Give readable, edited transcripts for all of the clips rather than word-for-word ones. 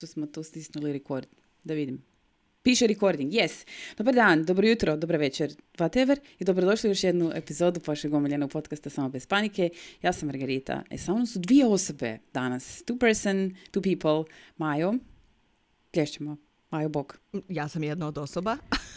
Smo tu stisnuli record. Da vidim. Piše recording, yes. Dobar dan, dobro jutro, dobra večer, whatever. I dobrodošli u još jednu epizodu vašeg omiljenog podcasta Samo bez panike. Ja sam Margarita. Sa mnom su dvije osobe danas. Two people. Majo. Plješćemo. Majo, bok. Ja sam jedna od osoba.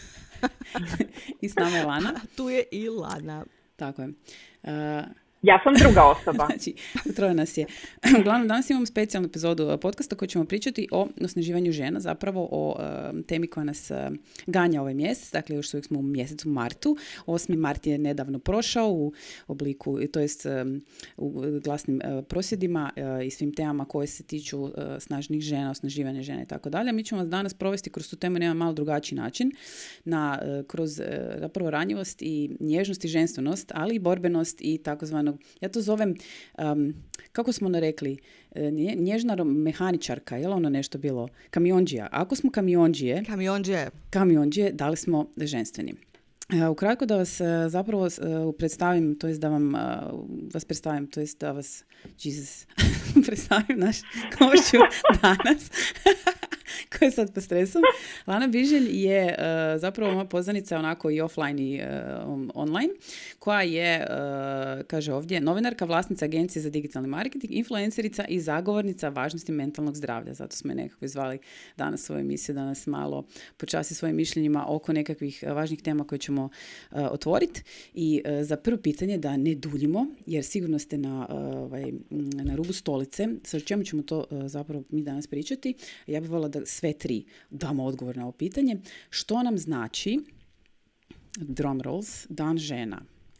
I s nama je Lana. Tu je i Lana. Tako je. Ja sam druga osoba. Znači, troje nas je. Uglavnom, danas imamo specijalnu epizodu podcasta koji ćemo pričati o osnaživanju žena, zapravo o temi koja nas ganja ovaj mjesec. Dakle, još uvijek smo u mjesecu martu. 8. mart je nedavno prošao u obliku, to jest u glasnim prosvjedima i svim temama koje se tiču snažnih žena, osnaživanja žena i tako dalje. Mi ćemo vas danas provesti kroz tu temu na jedan malo drugačiji način, kroz zapravo ranjivost i nježnost i ženstvenost, ali i borbenost i takozvanog, ja to zovem, kako smo rekli, nježna mehaničarka, je li ono nešto bilo? Kamionđija. Ako smo kamionđije, da li smo ženstveni? Ukratko da vas zapravo predstavim, to jest da vas predstavim, to jest da vas predstavim naš gošću danas, koja je sad po stresu. Lana Biželj je zapravo moja poznanica onako i offline i online, koja je, kaže ovdje, novinarka, vlasnica agencije za digitalni marketing, influencerica i zagovornica važnosti mentalnog zdravlja. Zato smo je nekako izvali danas u ovoj emisiji, da nas malo počasti svojim mišljenjima oko nekakvih važnih tema koje ćemo otvoriti. I za prvo pitanje, da ne duljimo, jer sigurno ste na rubu stolice, sa čemu ćemo to zapravo mi danas pričati. Ja bih voljela da sve tri damo odgovor na ovo pitanje. Što nam znači, drum rolls, dan žena?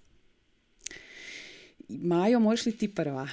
Majo, možeš li ti prva?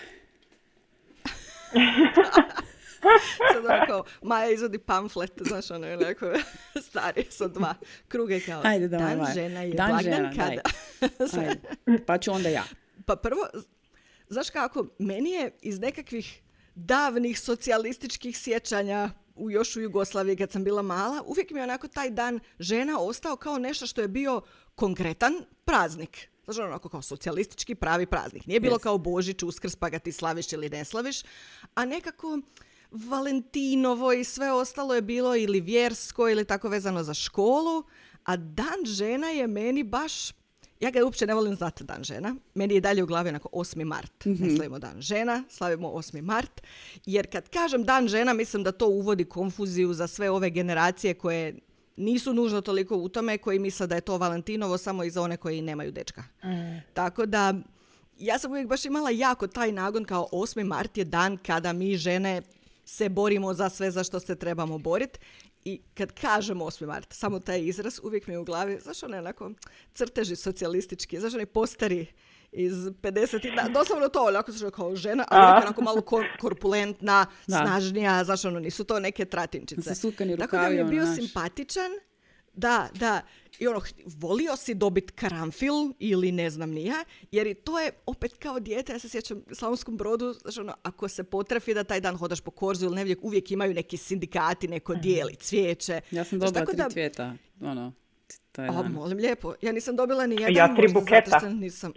Sad onako, Maja izvodi pamflet, znaš, ono je onako stari sa 2 kruge kao Ajde, dan Maja. žena je blagdan kada. Pa ću onda ja. Pa prvo, znaš kako, meni je iz nekakvih davnih socijalističkih sjećanja još u Jugoslaviji kad sam bila mala, uvijek mi je onako taj dan žena ostao kao nešto što je bio konkretan praznik. Znači onako kao socijalistički pravi praznik. Nije bilo kao Božić, Uskrs pa ga ti slaviš ili ne slaviš, a nekako Valentinovo i sve ostalo je bilo ili vjersko ili tako vezano za školu, a dan žena je meni baš, ja ga uopće ne volim zvati dan žena. Meni je dalje u glavi onako 8. mart. Ne slavimo dan žena, slavimo 8. mart. Jer kad kažem dan žena, mislim da to uvodi konfuziju za sve ove generacije koje nisu nužno toliko u tome, koji misle da je to Valentinovo samo i za one koji nemaju dečka. Tako da, ja sam uvijek baš imala jako taj nagon kao 8. mart je dan kada mi žene se borimo za sve za što se trebamo boriti. I kad kažem 8. mart, samo taj izraz uvijek mi je u glavi, znaš one onako crteži socijalistički, znaš one postari iz 50. Doslovno to, onako kao žena, ali onako malo korpulentna, snažnija, znaš ono, nisu to neke tratinčice. Tako da mi je bio simpatičan, da, i ono, volio si dobiti karanfil ili ne znam ni ja, jer i to je opet kao dijete, ja se sjećam u Slavonskom Brodu, znači ono, ako se potrefi da taj dan hodaš po korzu ili nevijek, uvijek imaju neki sindikati, neko dijeli cvijeće. Ja sam dobila 3 cvijeta, ono, taj dan. Molim lijepo, ja nisam dobila ni jedan. Ja 3 buketa. Nisam...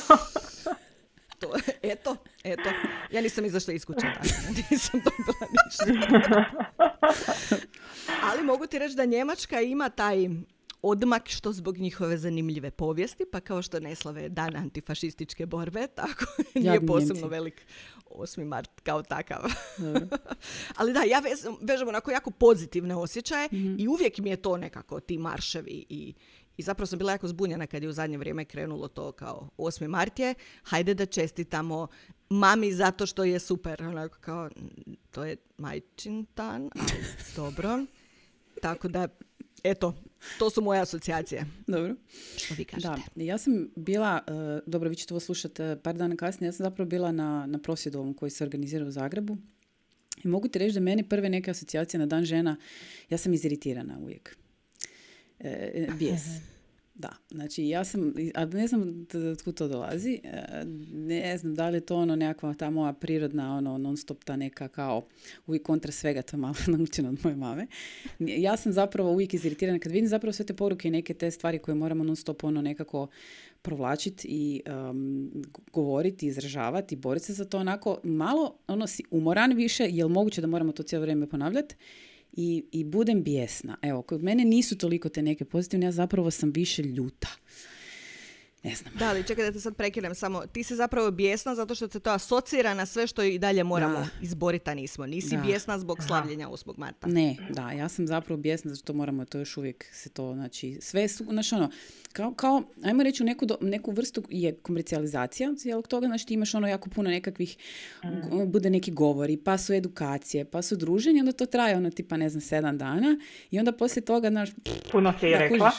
Eto, ja nisam izašla iz kuće, nisam dobila ništa. Ali mogu ti reći da Njemačka ima taj odmak što zbog njihove zanimljive povijesti, pa kao što ne slave dan antifašističke borbe, tako nije posebno velik 8. mart kao takav. Ali da, ja vežem onako jako pozitivne osjećaje i uvijek mi je to nekako ti marševi i zapravo sam bila jako zbunjena kad je u zadnje vrijeme krenulo to kao 8. mart je, hajde da čestitamo mami zato što je super. Onako kao, to je majčin dan, ali dobro. Tako da, eto, to su moje asocijacije. Dobro. Što vi kažete? Da, ja sam bila, dobro, vi ćete ovo slušati par dana kasnije, ja sam zapravo bila na prosvjedu ovom koji se organizira u Zagrebu. I mogu ti reći da meni prve neke asocijacije na dan žena, ja sam iziritirana uvijek. Bijes. Da, znači ja sam, a ne znam otkud to dolazi, ne znam da li je to ono nekakva ta moja prirodna, ono non stop ta neka kao uvijek kontra svega, to je malo naučeno od moje mame. Ja sam zapravo uvijek iziritirana kad vidim zapravo sve te poruke i neke te stvari koje moramo non stop ono nekako provlačiti i govoriti, izražavati, boriti se za to onako malo, ono si umoran više, je li moguće da moramo to cijelo vrijeme ponavljati? I budem bijesna. Evo, kod mene nisu toliko te neke pozitivne, ja zapravo sam više ljuta. Ne znam. Da, ali čekaj da te sad prekinem samo. Ti si zapravo bijesna zato što te to asocira na sve što i dalje moramo izboriti, a nismo. Nisi bijesna zbog slavljenja 8. marta. Ne, da, ja sam zapravo bijesna zato što moramo, to još uvijek se to, znači, sve su, znači ono, kao ajmo reći, neku vrstu je komercijalizacija cijelog toga, znači ti imaš ono jako puno nekakvih, bude neki govori, pa su edukacije, pa su druženje, onda to traje ono tipa, ne znam, 7 dana i onda poslije toga, znaš, puno si rekla.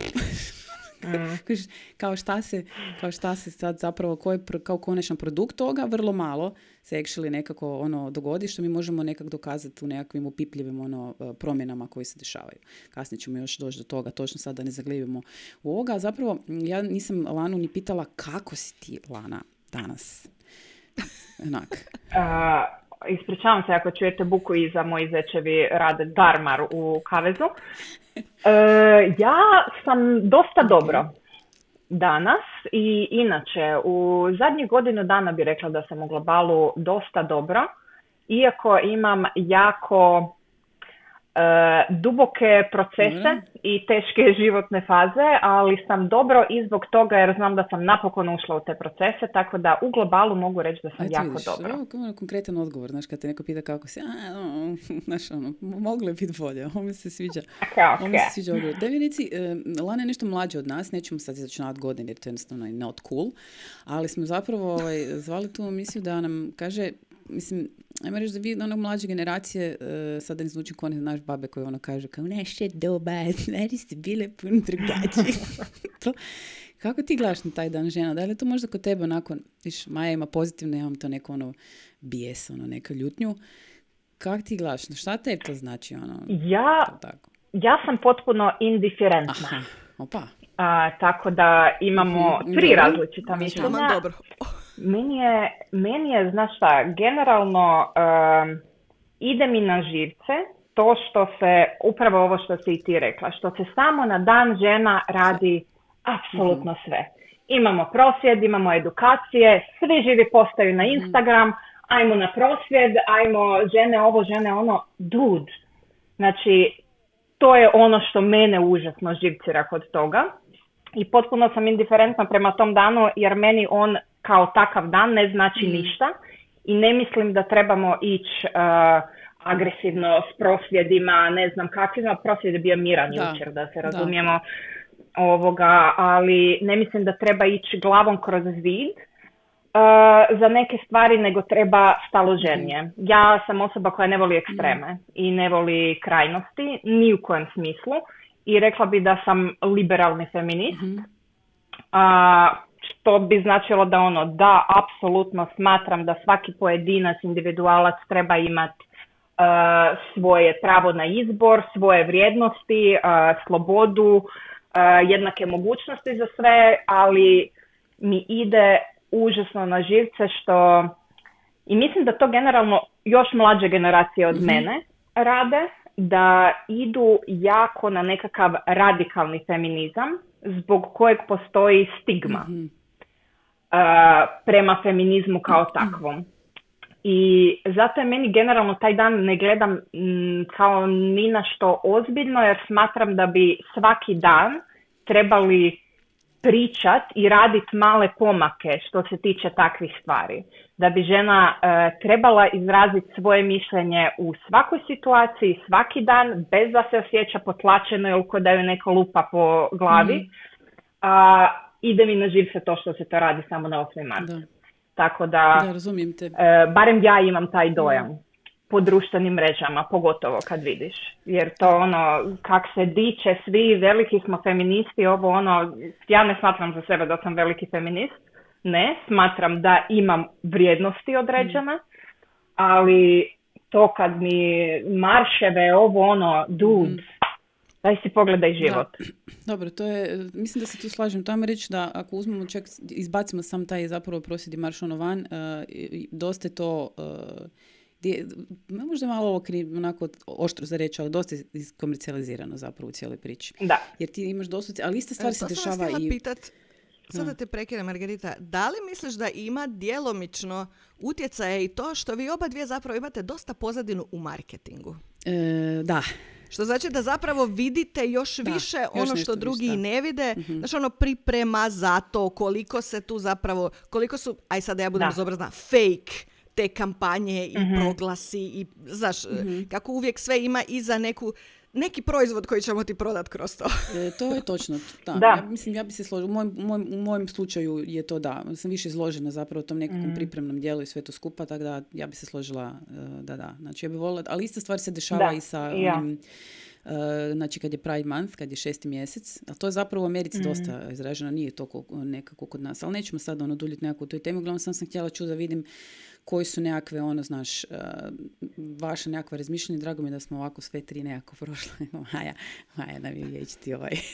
Kao šta se sad zapravo, kao konačan produkt toga, vrlo malo se actually nekako ono dogodi što mi možemo nekako dokazati u nekakvim opipljivim ono promjenama koje se dešavaju. Kasnije ćemo još doći do toga, točno sad da ne zaglibimo u ovoga. Zapravo, ja nisam Lanu ni pitala kako si ti, Lana, danas. Onak. Ispričavam se ako čujete buku iza, moji zečevi rade darmar u kavezu. Ja sam dosta dobro danas i inače u zadnjih godinu dana bi rekla da sam u globalu dosta dobro, iako imam jako duboke procese i teške životne faze, ali sam dobro i zbog toga jer znam da sam napokon ušla u te procese, tako da u globalu mogu reći da sam jako dobro. Ovo je konkretan odgovor, znaš, kad te neko pita kako si, znaš, ono, moglo je biti bolje, ovo mi se sviđa. Ovo mi se sviđa odgovor. Da mi reci, Lana je nešto mlađa od nas, nećemo sad izračunavati godine jer to je jednostavno not cool, ali smo zapravo zvali tu emisiju da nam kaže, mislim, ajmo reći da vi onog mlađe generacije, sad da ne zvuči kao naš babe koji ono kaže kao naše doba, stvari ste bile puno drugačije. Kako ti gledaš na taj dan žena? Da li je to možda kod tebe onako, viš, Maja ima pozitivno, ja imam to neko ono bijes, ono neka ljutnju. Kako ti gledaš? Šta te to znači? Ono, ja sam potpuno indiferentna. Aha, opa. Tako da imamo 3 različita mišljenja. Dobro. Meni je, znaš šta, generalno ide mi na živce to što se, upravo ovo što si i ti rekla, što se samo na dan žena radi apsolutno sve. Imamo prosvjed, imamo edukacije, svi živi postaju na Instagram, ajmo na prosvjed, ajmo žene ovo, žene ono, dude. Znači, to je ono što mene užasno živcira kod toga. I potpuno sam indiferentna prema tom danu jer meni on kao takav dan ne znači ništa i ne mislim da trebamo ići agresivno s prosvjedima, ne znam kakvima. Prosvjed je bio miran jučer, da se razumijemo, ali ne mislim da treba ići glavom kroz zid za neke stvari, nego treba staloženje. Ja sam osoba koja ne voli ekstreme i ne voli krajnosti, ni u kojem smislu. I rekla bi da sam liberalni feminist, što bi značilo da apsolutno smatram da svaki pojedinac, individualac treba imati svoje pravo na izbor, svoje vrijednosti, slobodu, jednake mogućnosti za sve, ali mi ide užasno na živce što, i mislim da to generalno još mlađe generacije od mene rade, da idu jako na nekakav radikalni feminizam zbog kojeg postoji stigma prema feminizmu kao takvom. I zato je meni generalno taj dan ne gledam kao ni na što ozbiljno jer smatram da bi svaki dan trebali pričat i raditi male pomake što se tiče takvih stvari. Da bi žena trebala izraziti svoje mišljenje u svakoj situaciji, svaki dan, bez da se osjeća potlačeno ili ko da ju neko lupa po glavi. Ide mi na živce to što se to radi samo na 8. mart. Tako da, razumijem te. Barem ja imam taj dojam po društvenim mrežama, pogotovo kad vidiš. Jer to ono, kak se diče svi, veliki smo feministi, ja ne smatram za sebe da sam veliki feminist. Ne, smatram da imam vrijednosti određene, ali to kad mi marševe, dude, Daj si pogledaj život. Da. Dobro, to je, mislim da se tu slažem. To ajmo reći da ako uzmemo čak, izbacimo sam taj zapravo prosvjed i marš ono van, dosta je to, možda malo ovo onako oštro za reći, ali dosta je komercijalizirano zapravo u cijeloj priči. Da. Jer ti imaš doslovce, ali ista stvar se dešava sam vas i... pitat, sad da te prekinem, Margarita, da li misliš da ima djelomično utjecaje i to što vi oba dvije zapravo imate dosta pozadinu u marketingu? Da. Što znači da zapravo vidite još više ono što drugi ne vide. Znači ono priprema za to, koliko se tu zapravo, koliko su, aj sad da ja budem bezobrazna, fake te kampanje i proglasi i znaš, kako uvijek sve ima iza neki proizvod koji ćemo ti prodat kroz to. To je točno. Da. Ja bi se složila. U mojem slučaju je to da. Sam više izložena zapravo tom nekakvom pripremnom dijelu i sve to skupa, tako da ja bi se složila da. Znači ja bih voljela, ali ista stvar se dešava i sa onim, znači kad je Pride Month, kad je 6. mjesec, ali to je zapravo u Americi dosta izraženo, nije to nekako kod nas, ali nećemo sad duljiti nekako u toj temi, uglavnom sam htjela da vidim koji su nekakve, vaše nekakve razmišljanje. Drago mi je da smo ovako sve tri nekako prošle. Maja nam je vječiti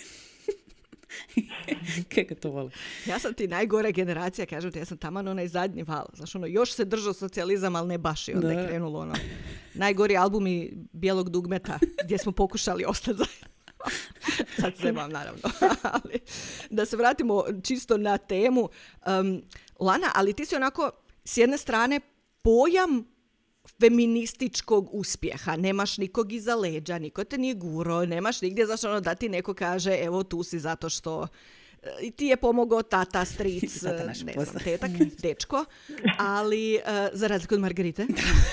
kako to voli. Ja sam ti najgore generacija, kažem ti, ja sam taman onaj zadnji val. Znaš, još se držao socijalizam, ali ne baš i onda je krenulo najgori albumi Bijelog dugmeta, gdje smo pokušali ostati zajedno. Sad se vam, naravno. Ali, da se vratimo čisto na temu. Lana, ali ti si onako, s jedne strane, pojam feminističkog uspjeha. Nemaš nikog iza leđa, niko te nije guro, nemaš nigdje da ti neko kaže evo tu si zato što ti je pomogao tata, stric, ne znam, tetak, dečko, ali za razliku od Margarite.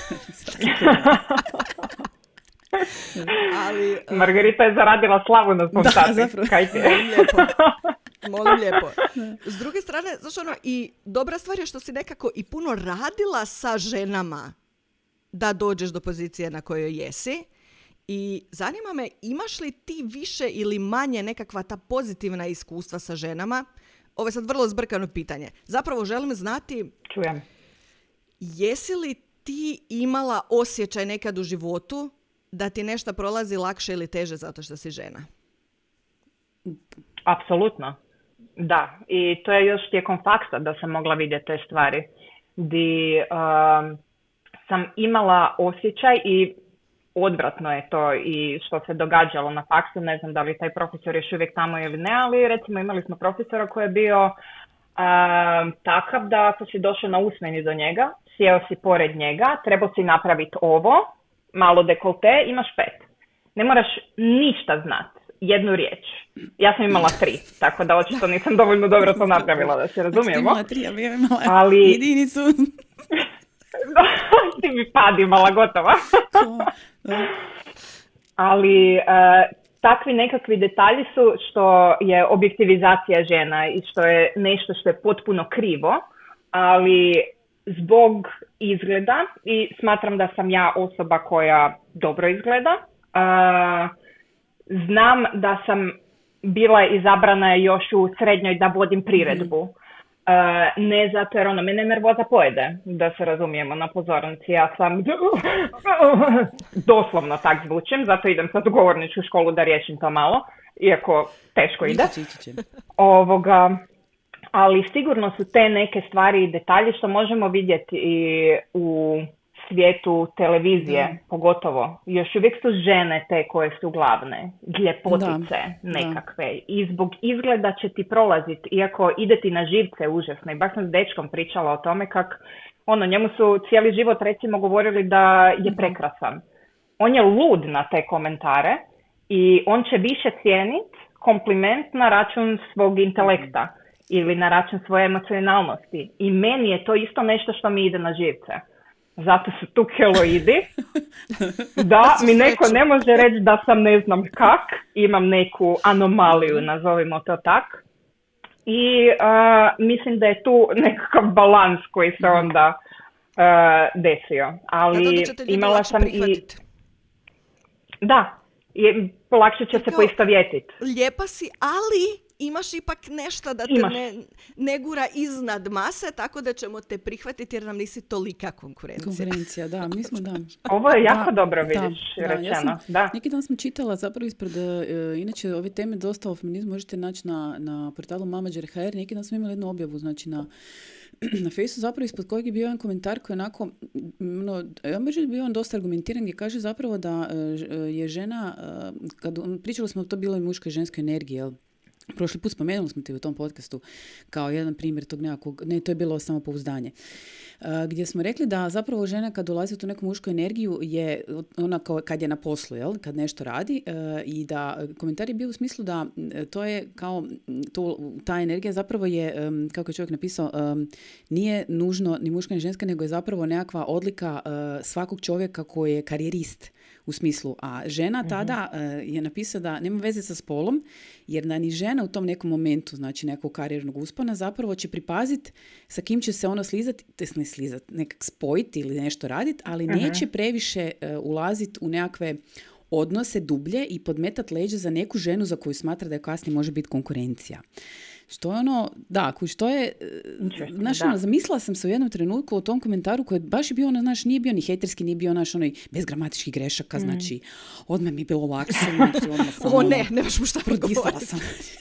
Ali, Margarita je zaradila slavu na svom tati. Molim lijepo. S druge strane, znaš i dobra stvar je što si nekako i puno radila sa ženama da dođeš do pozicije na kojoj jesi. I zanima me, imaš li ti više ili manje nekakva ta pozitivna iskustva sa ženama? Ovo je sad vrlo zbrkano pitanje. Zapravo želim znati, čujem, jesi li ti imala osjećaj nekad u životu da ti nešto prolazi lakše ili teže zato što si žena? Apsolutno. Da. I to je još tijekom faksa da sam mogla vidjeti te stvari. Di sam imala osjećaj i odvratno je to i što se događalo na faksu. Ne znam da li taj profesor još uvijek tamo ili ne, ali recimo imali smo profesora koji je bio takav da ako si došao na usmeni do njega, sjeo si pored njega, trebao si napraviti ovo, malo dekolte, imaš 5. Ne moraš ništa znati, jednu riječ. Ja sam imala 3, tako da očito nisam dovoljno dobro to napravila, da se razumijemo. Imala 3, ali ja imala jedinicu. Ti mi padi imala gotova. Ali takvi nekakvi detalji su što je objektivizacija žena i što je nešto što je potpuno krivo, ali zbog izgleda i smatram da sam ja osoba koja dobro izgleda. Znam da sam bila izabrana još u srednjoj da vodim priredbu. Ne zato jer mene nervoza pojede, da se razumijemo na pozornici. Ja sam doslovno tak zvučim, zato idem sad u govorničku školu da riješim to malo, iako teško ide. Ali sigurno su te neke stvari i detalji što možemo vidjeti i u svijetu televizije, pogotovo. Još uvijek su žene te koje su glavne, ljepotice nekakve. I zbog izgleda će ti prolaziti, iako ide ti na živce užasno. I baš sam s dečkom pričala o tome kako njemu su cijeli život recimo govorili da je prekrasan. On je lud na te komentare i on će više cijeniti kompliment na račun svog intelekta ili na račun svoje emocionalnosti. I meni je to isto nešto što mi ide na živce. Zato su tu keloidi. Da, mi neko ne može reći da sam ne znam kak, imam neku anomaliju, nazovimo to tak. I mislim da je tu nekakav balans koji se onda desio. Ali imala sam i... Da, lakše će se poistovjetiti. Lijepa si, ali imaš ipak nešto da te Imaš. ne gura iznad mase, tako da ćemo te prihvatiti jer nam nisi tolika konkurencija. Konferencija, da, mi smo, da. Ovo je jako Da, dobro, vidiš, rečeno. Ja Da. neki dan sam čitala zapravo ispred, inače ove teme dosta o feminizmu možete naći na portalu Mamager.hr. Neki dan smo imali jednu objavu, znači na Facebooku zapravo ispod kojeg je bio jedan komentar koji je onako, ja mislim da je bio on dosta argumentiran gdje kaže zapravo da je žena, pričali smo o to bilo i muškoj i ženskoj energiji, jel? Prošli put spomenuli smo ti u tom podcastu kao jedan primjer tog nekakvog, ne, to je bilo samopouzdanje. Gdje smo rekli da zapravo žena kad dolazi u tu neku mušku energiju je ona kao kad je na poslu, jel? Kad nešto radi i da komentar je bio u smislu da to je kao, ta energija zapravo je, kako je čovjek napisao, nije nužno ni muška ni ženska, nego je zapravo nekakva odlika svakog čovjeka koji je karijerist u smislu, a žena tada je napisao da nema veze sa spolom, jer da ni žena u tom nekom momentu, znači nekog karijernog uspona, zapravo će pripaziti sa kim će se ono slizati, ne slizati, nekak spojiti ili nešto raditi, ali neće previše ulaziti u nekakve odnose dublje i podmetati leđa za neku ženu za koju smatra da je kasnije može biti konkurencija. Što je ono, da, što je, znaš, ono, zamislila sam se u jednom trenutku u tom komentaru koji baš je bio, ono, znaš, nije bio ni hejterski, nije bio, onaj bez gramatičkih grešaka, znači, odmah mi je bilo lakše, znači, odmah sam, nemaš mu šta prodisala sam.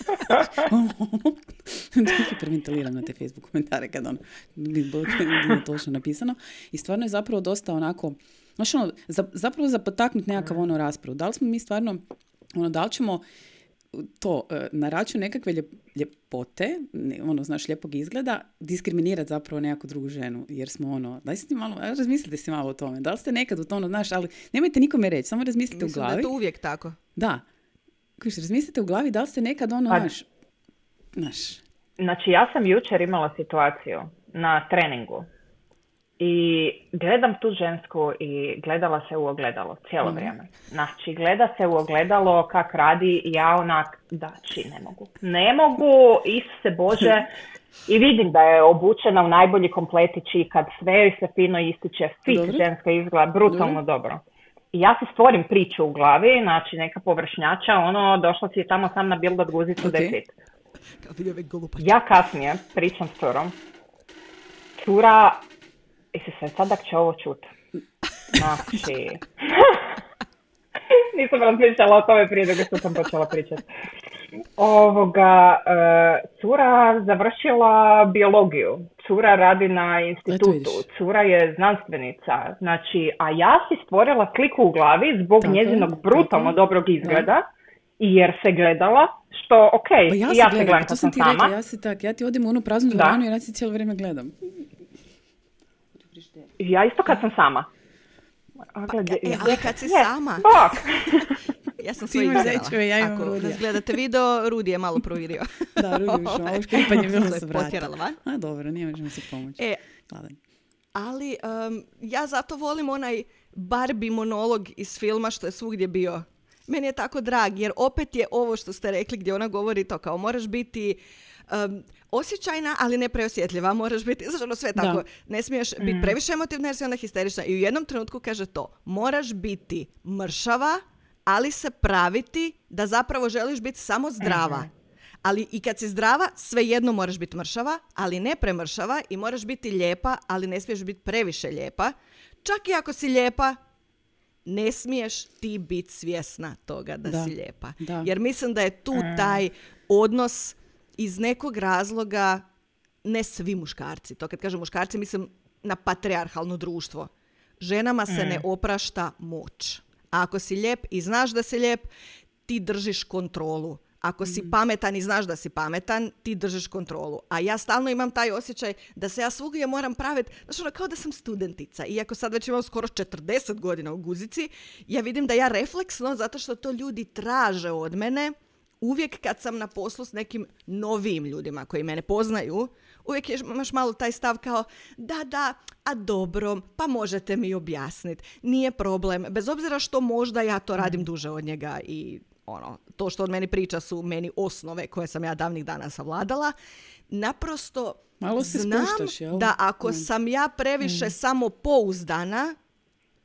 Hiperventiliram na te Facebook komentare kad on nije točno napisano. I stvarno je zapravo dosta onako, znaš, ono, zapravo za potaknuti nekakav ono raspravu. Da li smo mi stvarno, ono, da li ćemo to na račun nekakve ljepote, ono, znaš, lijepog izgleda, diskriminirati zapravo nekakvu drugu ženu, jer smo ono, daj si ti malo, razmislite si malo o tome, da li ste nekad u tome, znaš, ali nemojte nikome reći, samo razmislite u glavi. Mislim da je to uvijek tako. Da, razmislite u glavi, da li ste nekad ono, znaš. Znači, ja sam jučer imala situaciju na treningu i gledam tu žensku i gledala se u ogledalo cijelo vrijeme. Znači, gleda se u ogledalo kak radi i ja onak, dači, ne mogu, Isuse Bože. I vidim da je obučena u najbolji kompletić i kad sve joj se fino ističe, fit ženska izgleda, brutalno dobro. I ja si stvorim priču u glavi, znači neka površnjača, ono, došla si tamo sam na bildat guzicu deset. Ja kasnije pričam s curom. Cura, Isuse, sadak će ovo čut. Znači, nisam razmišljala o tome prije nego što sam počela pričati. Cura završila biologiju. Cura radi na institutu. Cura je znanstvenica. Znači, a ja si stvorila sliku u glavi zbog njezinog brutalno dobrog izgleda i jer se gledala, što okej, pa ja se gledam kad sam sama. Rekla, ja ti odim u onu praznu dvoranu i ja si cijelo vrijeme gledam. Ja isto kad sam sama. Ali kad si sama... Ja sam svoje izgledala. Ako nas gledate video, Rudi je malo provirio. Da, Rudi ušao, ovo škripanje bilo se potjerala van. A dobro, nije možemo se pomoći. Ali ja zato volim onaj Barbie monolog iz filma što je svugdje bio. Meni je tako drag, jer opet je ovo što ste rekli gdje ona govori to kao moraš biti osjećajna, ali ne preosjetljiva. Moraš biti, znači ono sve tako. Ne smiješ biti previše emotivna jer si onda histerična. I u jednom trenutku kaže to. Moraš biti mršava, ali se praviti da zapravo želiš biti samo zdrava. Ali i kad si zdrava, svejedno moraš biti mršava, ali ne premršava i moraš biti lijepa, ali ne smiješ biti previše lijepa. Čak i ako si lijepa, ne smiješ ti biti svjesna toga da si lijepa. Jer mislim da je tu taj odnos iz nekog razloga, ne svi muškarci. To kad kažem muškarci, mislim na patrijarhalno društvo. Ženama se ne oprašta moć. A ako si lijep i znaš da si lijep, ti držiš kontrolu. Ako si pametan i znaš da si pametan, ti držiš kontrolu. A ja stalno imam taj osjećaj da se ja svugdje moram praviti, znači ono kao da sam studentica. Iako sad već imam skoro 40 godina u guzici, ja vidim da ja refleksno, zato što to ljudi traže od mene, uvijek kad sam na poslu s nekim novim ljudima koji mene poznaju, uvijek imaš malo taj stav kao da, a dobro, pa možete mi objasniti. Nije problem, bez obzira što možda ja to radim duže od njega i ono, to što od meni priča su meni osnove koje sam ja davnih dana savladala. Naprosto znam da ako sam ja previše samopouzdana,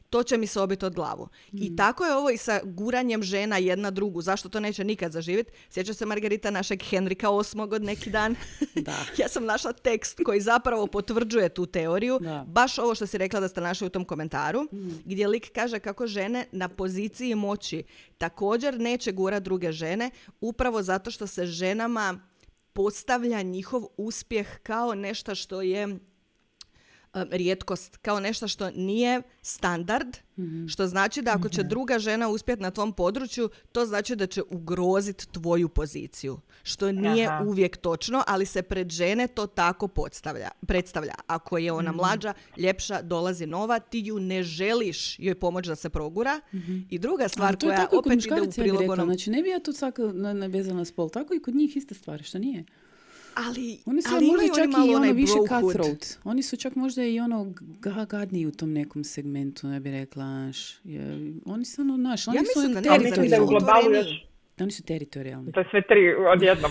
to će mi se obiti od glavu. I tako je ovo i sa guranjem žena jedna drugu. Zašto to neće nikad zaživjeti? Sjeća se Margarita našeg Henrika VIII od neki dan. Da. Ja sam našla tekst koji zapravo potvrđuje tu teoriju. Da. Baš ovo što si rekla da ste našli u tom komentaru. Gdje lik kaže kako žene na poziciji moći također neće gurati druge žene, upravo zato što se ženama postavlja njihov uspjeh kao nešto što je rijetkost, kao nešto što nije standard, što znači da ako će druga žena uspjeti na tvom području, to znači da će ugroziti tvoju poziciju. Što nije uvijek točno, ali se pred žene to tako predstavlja. Ako je ona mlađa, ljepša, dolazi nova, ti ju ne želiš joj pomoći da se progura. I druga stvar koja opet ide u prilog onom... Znači, ne bi ja tu svaka vezana na spol, tako i kod njih iste stvari, što nije? Ali imaju čak i ono više cutthroat. Oni su čak možda i ono gadniji u tom nekom segmentu, ja bih rekla. Oni su ono naš. Oni su teritorijalni. Oni su teritorijalni. To je sve tri odjednom.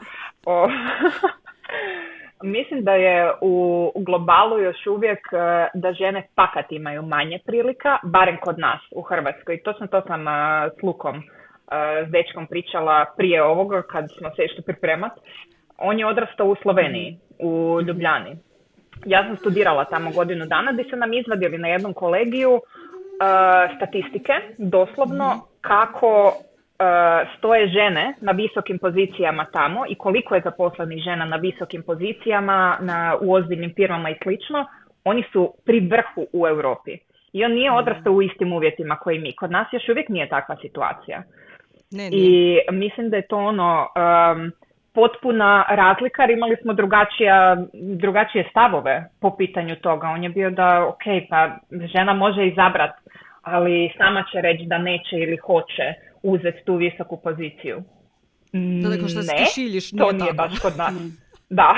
Mislim da je u globalu još uvijek da žene fakat imaju manje prilika, barem kod nas u Hrvatskoj. To sam s Lukom, s dečkom pričala prije ovoga kad smo se išli pripremati. On je odrastao u Sloveniji, u Ljubljani. Ja sam studirala tamo godinu dana gdje su nam izvadili na jednom kolegiju statistike, doslovno kako stoje žene na visokim pozicijama tamo i koliko je zaposlenih žena na visokim pozicijama, u ozbiljnim firmama i slično. Oni su pri vrhu u Europi. I on nije odrastao u istim uvjetima koji mi. Kod nas još uvijek nije takva situacija. Ne. I mislim da je to ono... potpuna razlika, jer imali smo drugačije stavove po pitanju toga. On je bio da, ok, pa žena može izabrati, ali sama će reći da neće ili hoće uzeti tu visoku poziciju. Što ne, šiljiš, to nije baš kod nas. Da.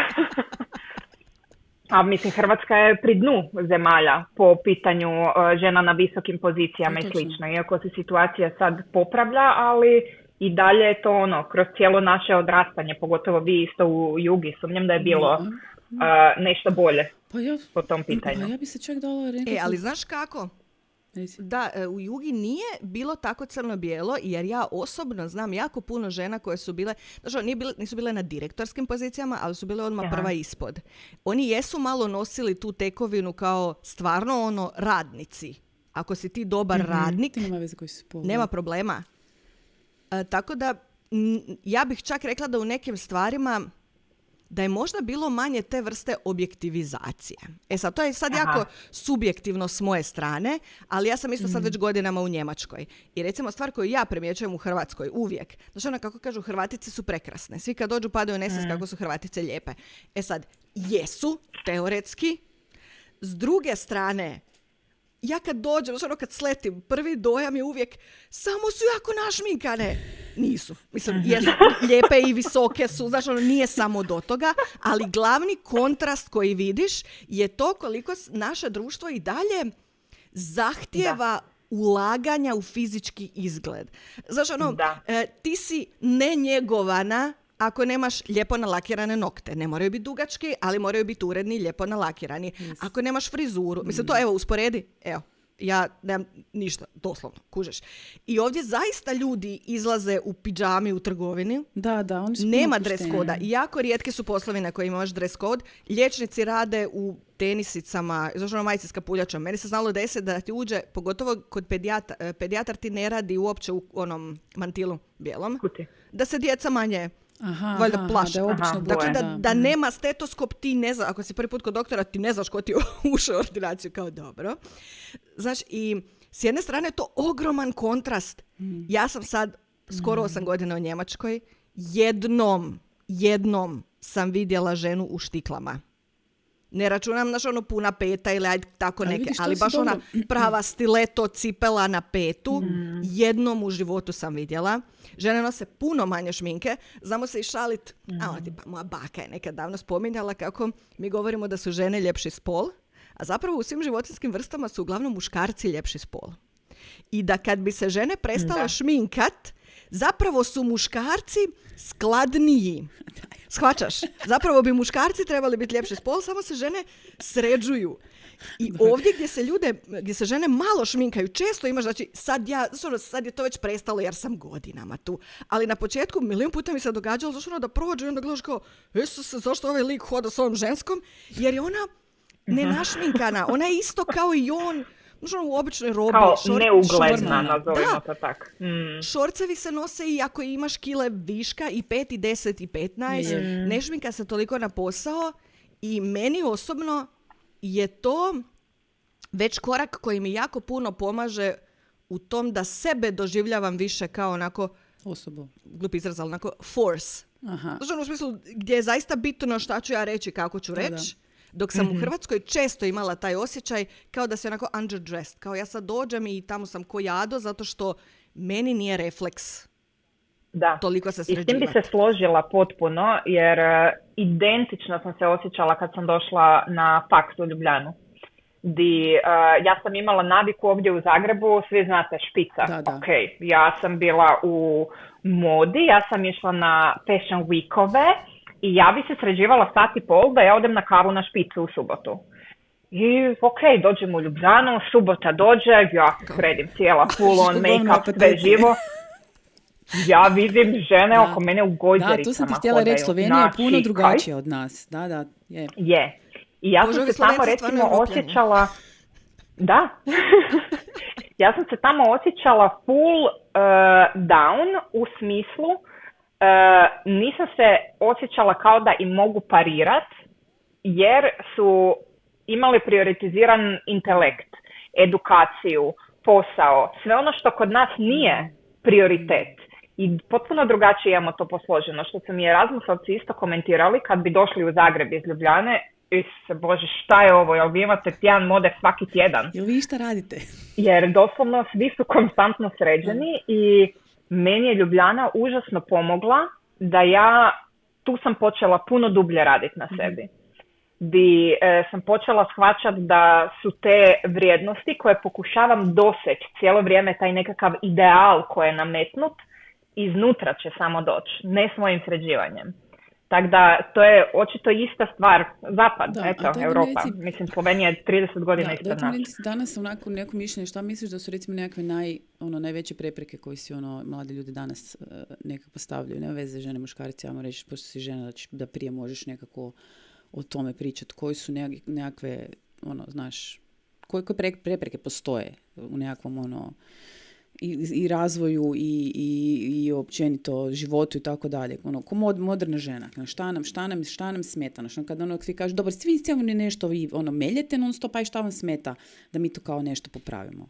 A mislim, Hrvatska je pri dnu zemalja po pitanju žena na visokim pozicijama i slično. Iako se situacija sad popravlja, ali... I dalje je to ono, kroz cijelo naše odrastanje, pogotovo vi isto u Jugi, sumnjam da je bilo nešto bolje po tom pitanju. Pa ja bi se čak dala rekao... ali znaš kako? Da, u Jugi nije bilo tako crno-bijelo, jer ja osobno znam jako puno žena koje su bile, znači nisu bile na direktorskim pozicijama, ali su bile odmah prva ispod. Oni jesu malo nosili tu tekovinu kao stvarno ono radnici. Ako si ti dobar radnik, nema problema. Tako da, ja bih čak rekla da u nekim stvarima da je možda bilo manje te vrste objektivizacije. Sad, to je sad jako subjektivno s moje strane, ali ja sam isto sad već godinama u Njemačkoj. I recimo stvar koju ja primjećujem u Hrvatskoj uvijek, znači ono kako kažu, Hrvatice su prekrasne. Svi kad dođu padaju nesvijest kako su Hrvatice lijepe. Sad, jesu, teoretski. S druge strane, ja kad dođem, znači kad sletim, prvi dojam je uvijek samo su jako našminkane. Nisu. Mislim, jesu lijepe i visoke su, znači ono nije samo do toga, ali glavni kontrast koji vidiš je to koliko naše društvo i dalje zahtijeva ulaganja u fizički izgled. Znači ono, ti si nenjegovana ako nemaš lijepo nalakirane nokte. Ne moraju biti dugački, ali moraju biti uredni i lijepo nalakirani. Ako nemaš frizuru, mislim to evo usporedi, evo, ja nemam ništa, doslovno, kužeš. I ovdje zaista ljudi izlaze u pidžami u trgovini. Da, oni su nema dress koda. I jako rijetke su poslovi na koji imaš dress kod. Liječnici rade u tenisicama, znači majice s kapuljačom. Meni se znalo desiti da ti uđe, pogotovo kod pedijatar ti ne radi uopće u onom mantilu bijelom. Da se djeca manje valjda plaše. Dakle, da nema stetoskop, ti ne znaš, ako si prvi put kod doktora, ti ne znaš ko ti ušao u ordinaciju, kao dobro. Znači, i s jedne strane je to ogroman kontrast. Ja sam sad skoro 8 godina u Njemačkoj. Jednom sam vidjela ženu u štiklama. Ne računam, znaš, ono puna peta ili ajde tako neke, ali baš ona prava stileto cipela na petu. Jednom u životu sam vidjela. Žene nose puno manje šminke. Znamo se i šalit, moja baka je nekad davno spominjala kako mi govorimo da su žene ljepši spol, a zapravo u svim životinjskim vrstama su uglavnom muškarci ljepši spol. I da kad bi se žene prestala šminkat, zapravo su muškarci skladniji. Shvaćaš? Zapravo bi muškarci trebali biti ljepši spol, samo se žene sređuju. I ovdje gdje se žene malo šminkaju, često imaš, znači sad je to već prestalo jer sam godinama tu. Ali na početku milijun puta mi se događalo, zašto da prođe i onda gledaš kao, Isuse, zašto ovaj lik hoda s ovom ženskom? Jer je ona nenašminkana, ona je isto kao i on, u običnoj robi. Kao neugledna, nazovimo to tako. Šorcevi se nose i ako imaš kile viška i 5 i 10 i 15, ne šminka se toliko na posao i meni osobno je to već korak koji mi jako puno pomaže u tom da sebe doživljavam više kao onako osobu. Glupi izraz, ali onako force. Aha. Znači, u smislu gdje je zaista bitno šta ću ja reći, kako ću reći. Dok sam u Hrvatskoj često imala taj osjećaj kao da se onako underdressed. Kao ja sad dođem i tamo sam ko jado zato što meni nije refleks. Da. Toliko se sređivati. I s tim bi se složila potpuno jer identično sam se osjećala kad sam došla na faks u Ljubljanu. Ja sam imala naviku ovdje u Zagrebu, svi znate, špica. Da. Ok, ja sam bila u modi, ja sam išla na fashion weekove i ja bi se sređivala sat i pol da ja odem na kavu na špicu u subotu. I ok, dođem u Ljubljanu, subota dođe, ja sredim cijela full on make-up, sve živo. Ja vidim žene oko mene u gojzericama. Da, tu sam ti htjela reći, Slovenija je puno drugačija od nas. Da, je. Je. I ja sam se tamo recimo osjećala... Da. Ja sam se tamo osjećala full down u smislu nisam se osjećala kao da im mogu parirat jer su imali prioritiziran intelekt, edukaciju, posao, sve ono što kod nas nije prioritet. I potpuno drugačije imamo to posloženo, što su mi Erasmusovci isto komentirali kad bi došli u Zagreb iz Ljubljane. Bože, šta je ovo? Jel vi imate tjedan mode svaki tjedan? Jel vi šta radite? Jer doslovno svi su konstantno sređeni i meni je Ljubljana užasno pomogla da ja tu sam počela puno dublje raditi na sebi. Di sam počela shvaćati da su te vrijednosti koje pokušavam doseći cijelo vrijeme, taj nekakav ideal koji je nametnut, iznutra će samo doći, ne svojim sređivanjem. Tako da to je očito ista stvar. Zapad, Europa. Mislim, Slovenija je 30 godina ispred nas. Danas onako neko mišljenje, šta misliš da su recimo nekakve najveće prepreke koje si mladi ljudi danas nekako postavljaju? Nema veze žene, muškarci, ja moram reći, pošto si žena da prije možeš nekako o tome pričati. Koji su nekakve, koje prepreke postoje u nekakvom i razvoju i općenito životu i tako dalje. Ko moderna žena. Šta nam smeta? Kad svi kažu, dobro, svi nešto vi meljete non stop, pa i šta vam smeta da mi to kao nešto popravimo?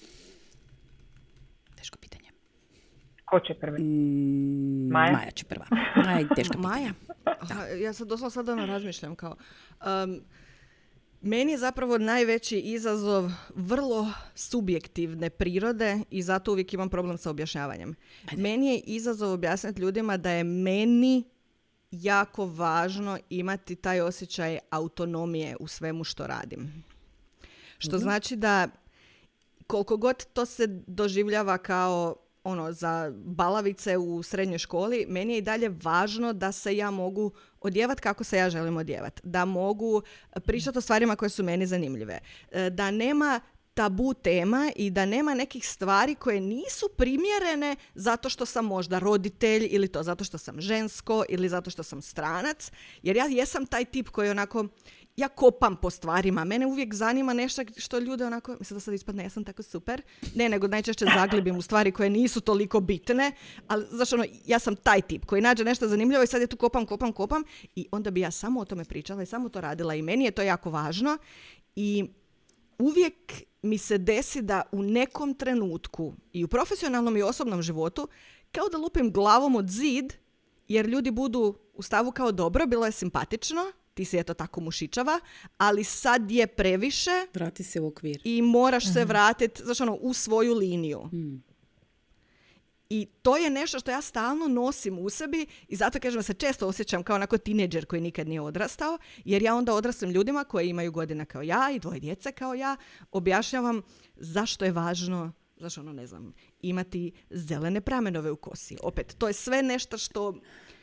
Teško pitanje. Ko će prvi? Maja će prva. Teško pitanje. Maja? Ja sad doslovno sada razmišljam kao... Meni je zapravo najveći izazov vrlo subjektivne prirode i zato uvijek imam problem sa objašnjavanjem. Meni je izazov objasniti ljudima da je meni jako važno imati taj osjećaj autonomije u svemu što radim. Što znači da koliko god to se doživljava kao za balavice u srednjoj školi, meni je i dalje važno da se ja mogu odjevat kako se ja želim odjevat. Da mogu pričati o stvarima koje su meni zanimljive. Da nema tabu tema i da nema nekih stvari koje nisu primjerene zato što sam možda roditelj ili to zato što sam žensko ili zato što sam stranac. Jer ja jesam taj tip koji onako... Ja kopam po stvarima. Mene uvijek zanima nešto što ljude onako, mislim da sad ispadne, ja sam tako super. Ne, nego najčešće zaglibim u stvari koje nisu toliko bitne, ali zašto ja sam taj tip koji nađe nešto zanimljivo i sad je tu kopam i onda bi ja samo o tome pričala i samo to radila i meni je to jako važno i uvijek mi se desi da u nekom trenutku i u profesionalnom i osobnom životu kao da lupim glavom od zid jer ljudi budu u stavu kao dobro, bilo je simpatično, ti si eto tako mušičava, ali sad je previše. Vrati se u okvir. I moraš se vratiti u svoju liniju. I to je nešto što ja stalno nosim u sebi i zato kažem da se često osjećam kao onako tineđer koji nikad nije odrastao, jer ja onda odraslim ljudima koji imaju godina kao ja i 2 djece kao ja, objašnjavam zašto je važno, imati zelene pramenove u kosi. Opet, to je sve nešto što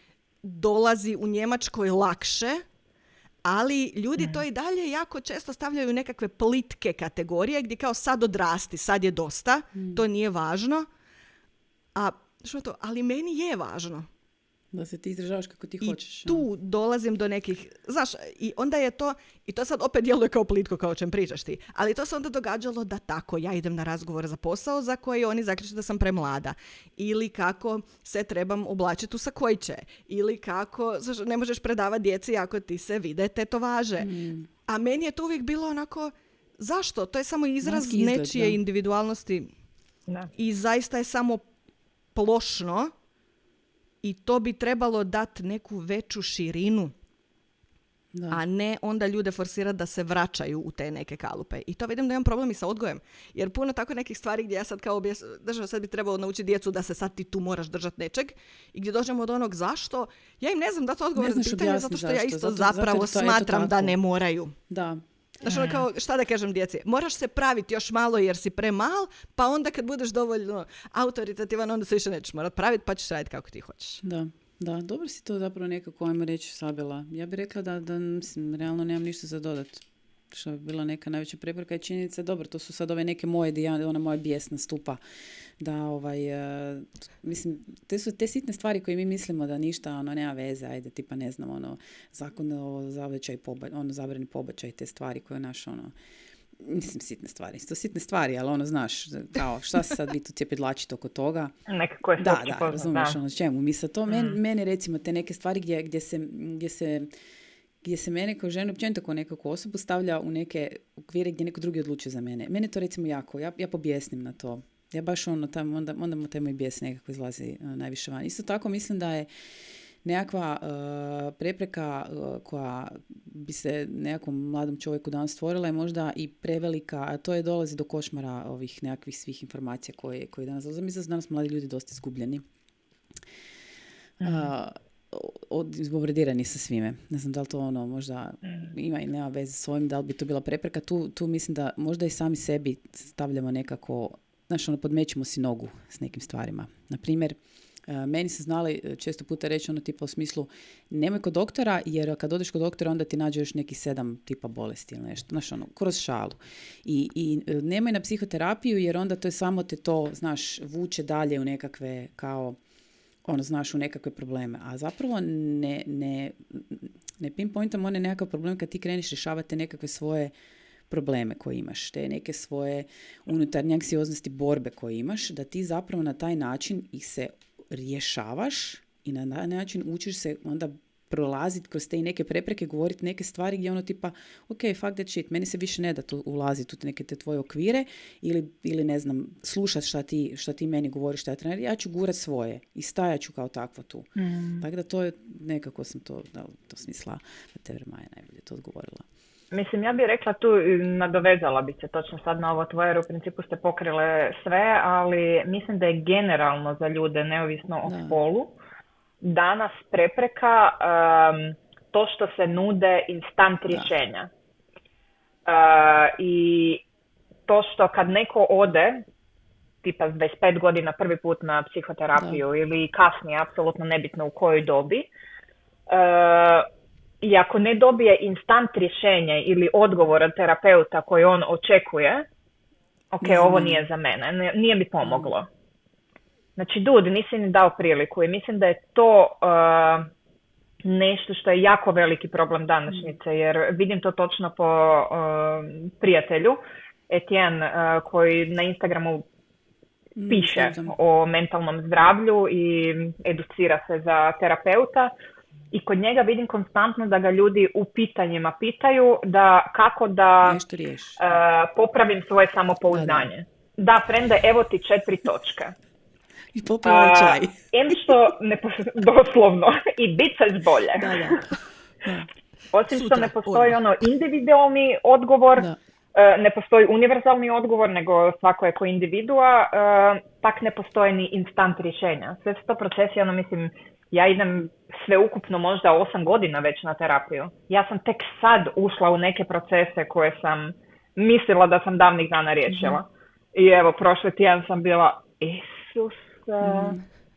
dolazi u Njemačkoj lakše, ali ljudi to i dalje jako često stavljaju u nekakve plitke kategorije gdje kao sad odrasti, sad je dosta, to nije važno. A što to? Ali meni je važno. Da se ti izražavaš kako ti hoćeš. I tu dolazim do nekih, znaš, i onda je to, i to sad opet djeluje kao plitko kao o čem pričaš ti, ali to se onda događalo da tako, ja idem na razgovor za posao za koji oni zaključe da sam premlada, ili kako se trebam oblačiti u sakojče, ili kako, znaš, ne možeš predavati djeci ako ti se vide tetovaže. A meni je to uvijek bilo onako, zašto? To je samo izraz nečije individualnosti i zaista je samo plošno. I to bi trebalo dati neku veću širinu, a ne onda ljude forsirati da se vraćaju u te neke kalupe. I to vidim da imam problem i sa odgojem. Jer puno tako nekih stvari gdje ja sad kao sad bi trebalo naučiti djecu da se sad ti tu moraš držati nečeg i gdje dođemo od onog zašto, ja im ne znam dati odgovor za pitanje zato što ja isto zapravo smatram da ne moraju. Da. Znaš, ono kao, šta da kažem djeci? Moraš se praviti još malo jer si premal, pa onda kad budeš dovoljno autoritativan, onda se više nećeš morat praviti, pa ćeš raditi kako ti hoćeš. Da, dobro si to zapravo nekako, ajmo reći, sabila. Ja bih rekla da mislim, realno nemam ništa za dodat. Što je bila neka najveća prepreka i činjenica, dobro, to su sad ove neke moje, ona moja bijesna stupa. Da, mislim, te sitne stvari koje mi mislimo da ništa, nema veze, ajde, tipa, ne znam, zakon o zabrani pobačaj, te stvari koje mislim, sitne stvari. To sitne stvari, ali znaš, kao, šta se sad vi tu cijepidlačiti oko toga? Nekako je da, razumiješ, čemu. Mi sa to, meni recimo, te neke stvari gdje se mene kao ženu, općenito kao nekakvu osobu stavlja u neke okvire gdje neko drugi odlučuje za mene. Mene to recimo jako, ja pobjesnim na to. Ja baš onda mu taj moj bijes nekako izlazi najviše van. Isto tako mislim da je nekakva prepreka koja bi se nekakvom mladom čovjeku danas stvorila je možda i prevelika, a to je dolazi do košmara ovih nekakvih svih informacija koje danas dolaze. Mislim da su danas mladi ljudi dosta izgubljeni. Izbombardirani sa svime. Ne znam da li to možda ima ili nema veze s ovim, da li bi to bila prepreka. Tu mislim da možda i sami sebi stavljamo nekako, znaš, podmećemo si nogu s nekim stvarima. Naprimjer, meni se znali često puta reći tipa u smislu nemoj kod doktora, jer kad odeš kod doktora onda ti nađe još neki 7 tipa bolesti ili nešto, znaš, kroz šalu. I nemoj na psihoterapiju, jer onda to je samo te to, znaš, vuče dalje u nekakve kao znaš, u nekakve probleme. A zapravo ne pinpointam one nekakav problem kad ti kreniš rješavati nekakve svoje probleme koje imaš, te neke svoje unutarnje anksioznosti, borbe koje imaš, da ti zapravo na taj način ih se rješavaš i na taj način učiš se onda prolaziti kroz te neke prepreke, govoriti neke stvari gdje tipa, ok, fuck that shit, meni se više ne da tu ulaziti u neke te tvoje okvire ili ne znam, slušati šta ti meni govoriš, šta ja trener, ja ću gurat svoje i stajat ću kao takva tu. Tako da to je, nekako sam to smisla, whatever Maja najbolje to odgovorila. Mislim, ja bih rekla tu, nadovezala bi se točno sad na ovo tvoje, jer u principu ste pokrile sve, ali mislim da je generalno za ljude, neovisno o spolu, danas prepreka to što se nude instant rješenja. I to što kad neko ode, tipa s 25 godina prvi put na psihoterapiju ili kasnije, apsolutno nebitno u kojoj dobi, i ako ne dobije instant rješenje ili odgovor od terapeuta koji on očekuje, ok, ovo nije za mene, nije mi pomoglo. Znači, dude, nisi ni dao priliku i mislim da je to nešto što je jako veliki problem današnjice, jer vidim to točno po prijatelju Etienne koji na Instagramu piše o mentalnom zdravlju i educira se za terapeuta. I kod njega vidim konstantno da ga ljudi u pitanjima pitaju da kako da popravim svoje samopouzdanje. Da, frende, evo ti 4 točke. I popravi čaj. Što doslovno. I bit ćeš bolje. Da. Osim što ne postoji individualni odgovor, ne postoji univerzalni odgovor, nego svako je ko individua, tak ne postoje ni instant rješenja. Sve su to procesi, mislim, ja idem sveukupno možda 8 godina već na terapiju. Ja sam tek sad ušla u neke procese koje sam mislila da sam davnih dana riješila. I evo, prošli tjedan sam bila, Isuse,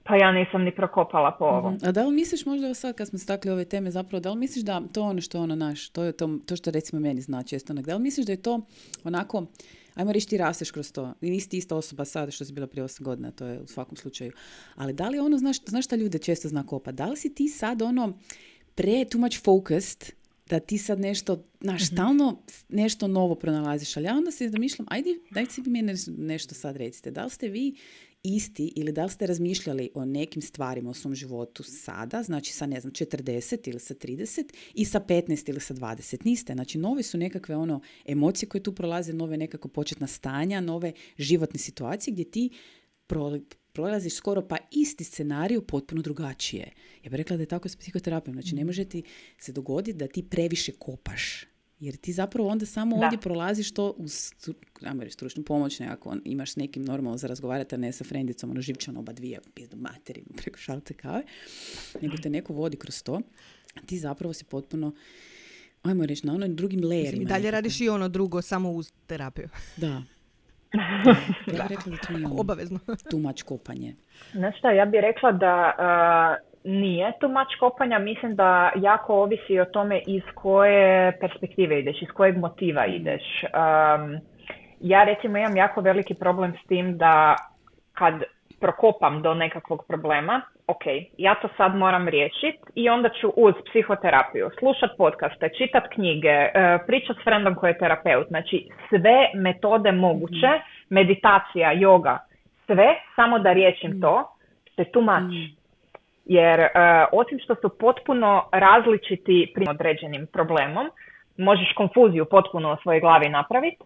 pa ja nisam ni prokopala po ovom. A da li misliš možda sad kad smo stakli ove teme zapravo, da li misliš da to ono što je ono naš, to je to što recimo meni zna često, da li misliš da je to onako, ajmo reći ti rasteš kroz to, i nisi ti ista osoba sada što si bila prije 8 godina, to je u svakom slučaju, ali da li ono, znaš šta ljude često zna kopa, da li si ti sad ono too much focused, da ti sad nešto, stalno nešto novo pronalaziš, ali ja onda se zamišljam, ajde, dajte si vi meni nešto sad recite, da li ste vi isti ili da li ste razmišljali o nekim stvarima u svom životu sada, znači sa, ne znam, 40 ili sa 30 i sa 15 ili sa 20. Niste. Znači, nove su nekakve emocije koje tu prolaze, nove nekako početna stanja, nove životne situacije gdje ti prolaziš skoro pa isti scenarij potpuno drugačije. Ja bih rekla da je tako s psihoterapijom. Znači, ne može ti se dogoditi da ti previše kopaš. Jer ti zapravo onda samo ovdje prolaziš to uz stručnu pomoć, nekako imaš s nekim normalno za razgovarati, a ne sa frendicom, živčano oba dvije, pizdu materi, preko šalte kave, nego te neko vodi kroz to. Ti zapravo si potpuno, ajmo reći, na onim drugim layerima. I dalje radiš i ono drugo, samo uz terapiju. Da. Ja bih rekla da to nije obavezno tumač kopanje. Znaš šta, ja bih rekla da nije tumač kopanja, mislim da jako ovisi o tome iz koje perspektive ideš, iz kojeg motiva ideš. Ja recimo imam jako veliki problem s tim da kad prokopam do nekakvog problema, ok, ja to sad moram riješiti i onda ću uz psihoterapiju slušat podcaste, čitat knjige, pričat s frendom koji je terapeut, znači sve metode moguće, meditacija, yoga, sve, samo da riješim to, se tumači. Jer osim što su potpuno različiti pri određenim problemom, možeš konfuziju potpuno u svojoj glavi napraviti.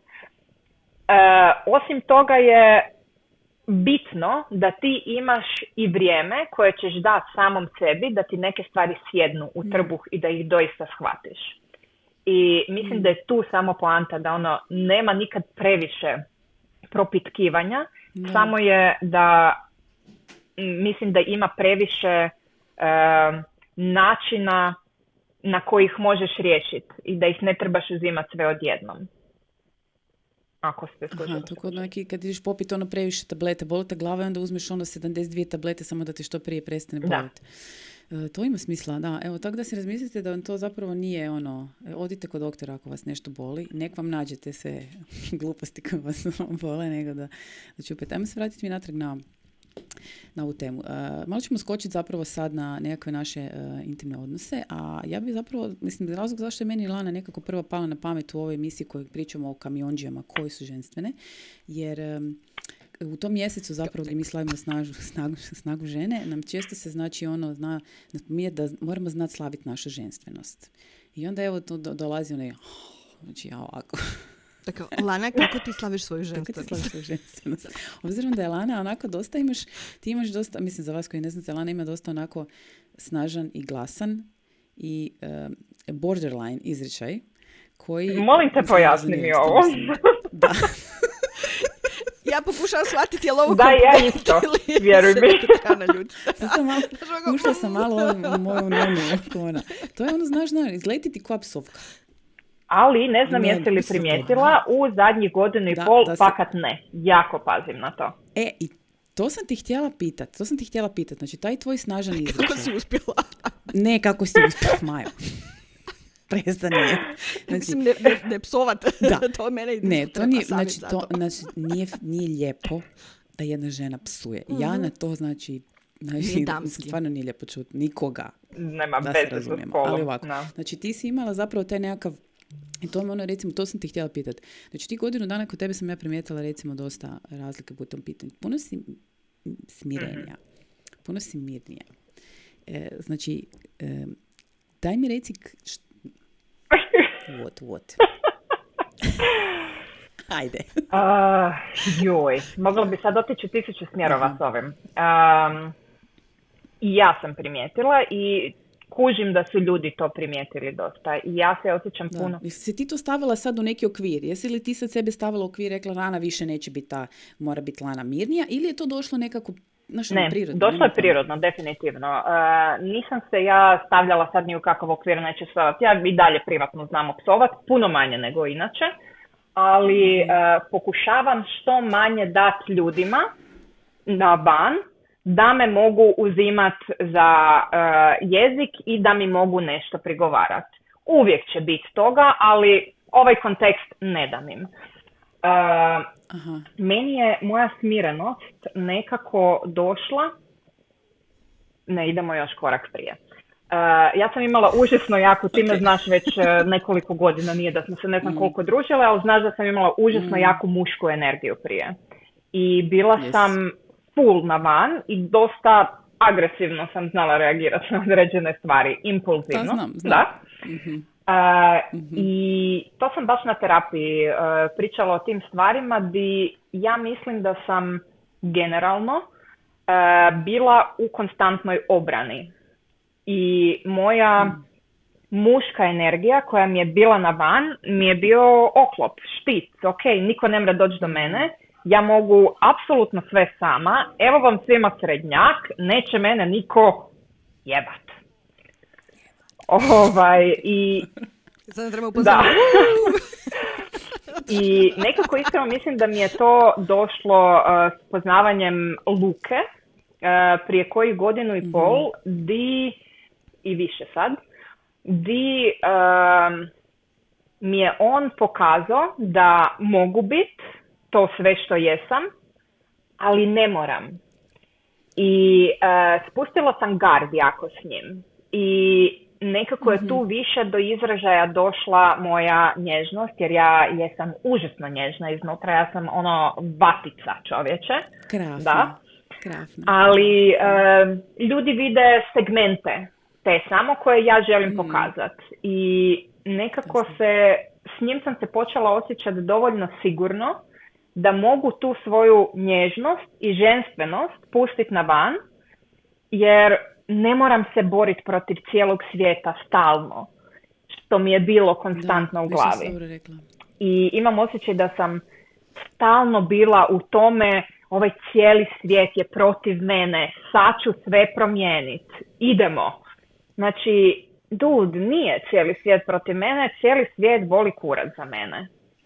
Osim toga je bitno da ti imaš i vrijeme koje ćeš dati samom sebi, da ti neke stvari sjednu u trbuh i da ih doista shvatiš. I mislim da je tu samo poanta da ono nema nikad previše propitkivanja, samo je da mislim da ima previše načina na koji ih možeš riješiti i da ih ne trebaš uzimati sve odjednom. Ako ste slušali. Tako neki, kad ideš popiti ono previše tablete, boli te glava i onda uzmeš ono 72 tablete samo da ti što prije prestane boliti. To ima smisla, da. Evo, tako da se razmislite da vam to zapravo nije ono, odite kod doktora ako vas nešto boli, nek vam nađete sve gluposti koje vas bole, nego da čupete. Ajmo se vratiti mi natrag na ovu temu. Malo ćemo skočiti zapravo sad na nekakve naše intimne odnose, a ja bih zapravo, mislim, razlog zašto je meni Lana nekako prva pala na pamet u ovoj emisiji koju pričamo o kamionđijama koji su ženstvene, jer u tom mjesecu zapravo gdje mi slavimo snagu žene, nam često se znači ono zna da moramo znati slaviti našu ženstvenost. I onda evo dolazi onaj, znači ja ovako. Tako, Lana, kako ti slaviš svoju ženstvenost? Kako ti slaviš svoju ženstvenost? Obzirom da je Lana onako dosta ti imaš dosta, mislim za vas koji ne znate, Lana ima dosta onako snažan i glasan i borderline izričaj koji... Molim te pojasni mi ovo. Da. Ja pokušavam shvatiti je li ovo da, ja isto, vjeruj mi. Ušla sam malo u moju nonu. To je ono, znaš, izletiti ko psovka. Ali ne znam jeste li primijetila, u zadnjih godinu i pol fakat ne. Jako pazim na to. I to sam ti htjela pitati. Znači, taj tvoj snažan izričaj. Kako si uspjela? Ne, kako si uspjela, Majo. Prestani. Znači, mislim, ne psovat. Da. To mene ne, to nije, znači, nije lijepo da jedna žena psuje. Ja na to, znači stvarno nije lijepo čuti nikoga. Nema da se razumijemo. Ali ovako, znači ti si imala zapravo taj nekakav, i to me ono, recimo, to sam ti htjela pitati. Znači ti godinu dana kod tebe sam ja primijetila recimo dosta razlike po tom pitanju. Puno si smirenija. Puno si mirnija. Znači, daj mi reci what? Ajde. Joj, mogla bi sad otići 1000 smjerova s ovim. I ja sam primijetila i kužim da su ljudi to primijetili dosta. I ja se osjećam puno. Jesi ti to stavila sad u neki okvir? Jesi li ti sad sebe stavila u okvir i rekla Lana više neće biti mora biti Lana mirnija, ili je to došlo nekako prirodno? Došlo je prirodno, definitivno. Nisam se ja stavljala sad ni u kakav okvir neće psovati. Ja i dalje privatno znam psovat, puno manje nego inače, ali pokušavam što manje dati ljudima na van, da me mogu uzimat za jezik i da mi mogu nešto prigovarati. Uvijek će biti toga, ali ovaj kontekst ne dam im. Meni je moja smirenost nekako došla, ne idemo još korak prije. Ja sam imala užasno jaku, ti me znaš već nekoliko godina, nije da smo se ne znam koliko družile, ali znaš da sam imala užasno jaku mušku energiju prije. I bila sam full na van i dosta agresivno sam znala reagirati na određene stvari, impulzivno. Znam. Da. I to sam baš na terapiji pričala o tim stvarima di ja mislim da sam generalno bila u konstantnoj obrani. I moja muška energija koja mi je bila na van mi je bio oklop, štit, ok, niko ne mre doći do mene, ja mogu apsolutno sve sama, evo vam svima srednjak, neće mene niko jebat. I... Sad treba upozoriti. I nekako iskreno mislim da mi je to došlo s poznavanjem Luke prije koji godinu i pol, di i više sad, di mi je on pokazao da mogu biti to sve što jesam, ali ne moram. I spustila sam gard jako s njim. I nekako je tu više do izražaja došla moja nježnost, jer ja jesam užasno nježna iznutra, ja sam vatica čovječe. Krasno. Ali ljudi vide segmente te samo koje ja želim pokazati. I nekako s njim sam se počela osjećati dovoljno sigurno da mogu tu svoju nježnost i ženstvenost pustiti na van, jer ne moram se boriti protiv cijelog svijeta stalno, što mi je bilo konstantno u glavi. I imam osjećaj da sam stalno bila u tome, ovaj cijeli svijet je protiv mene, sad ću sve promijeniti, idemo. Znači, nije cijeli svijet protiv mene, cijeli svijet voli kurac za mene.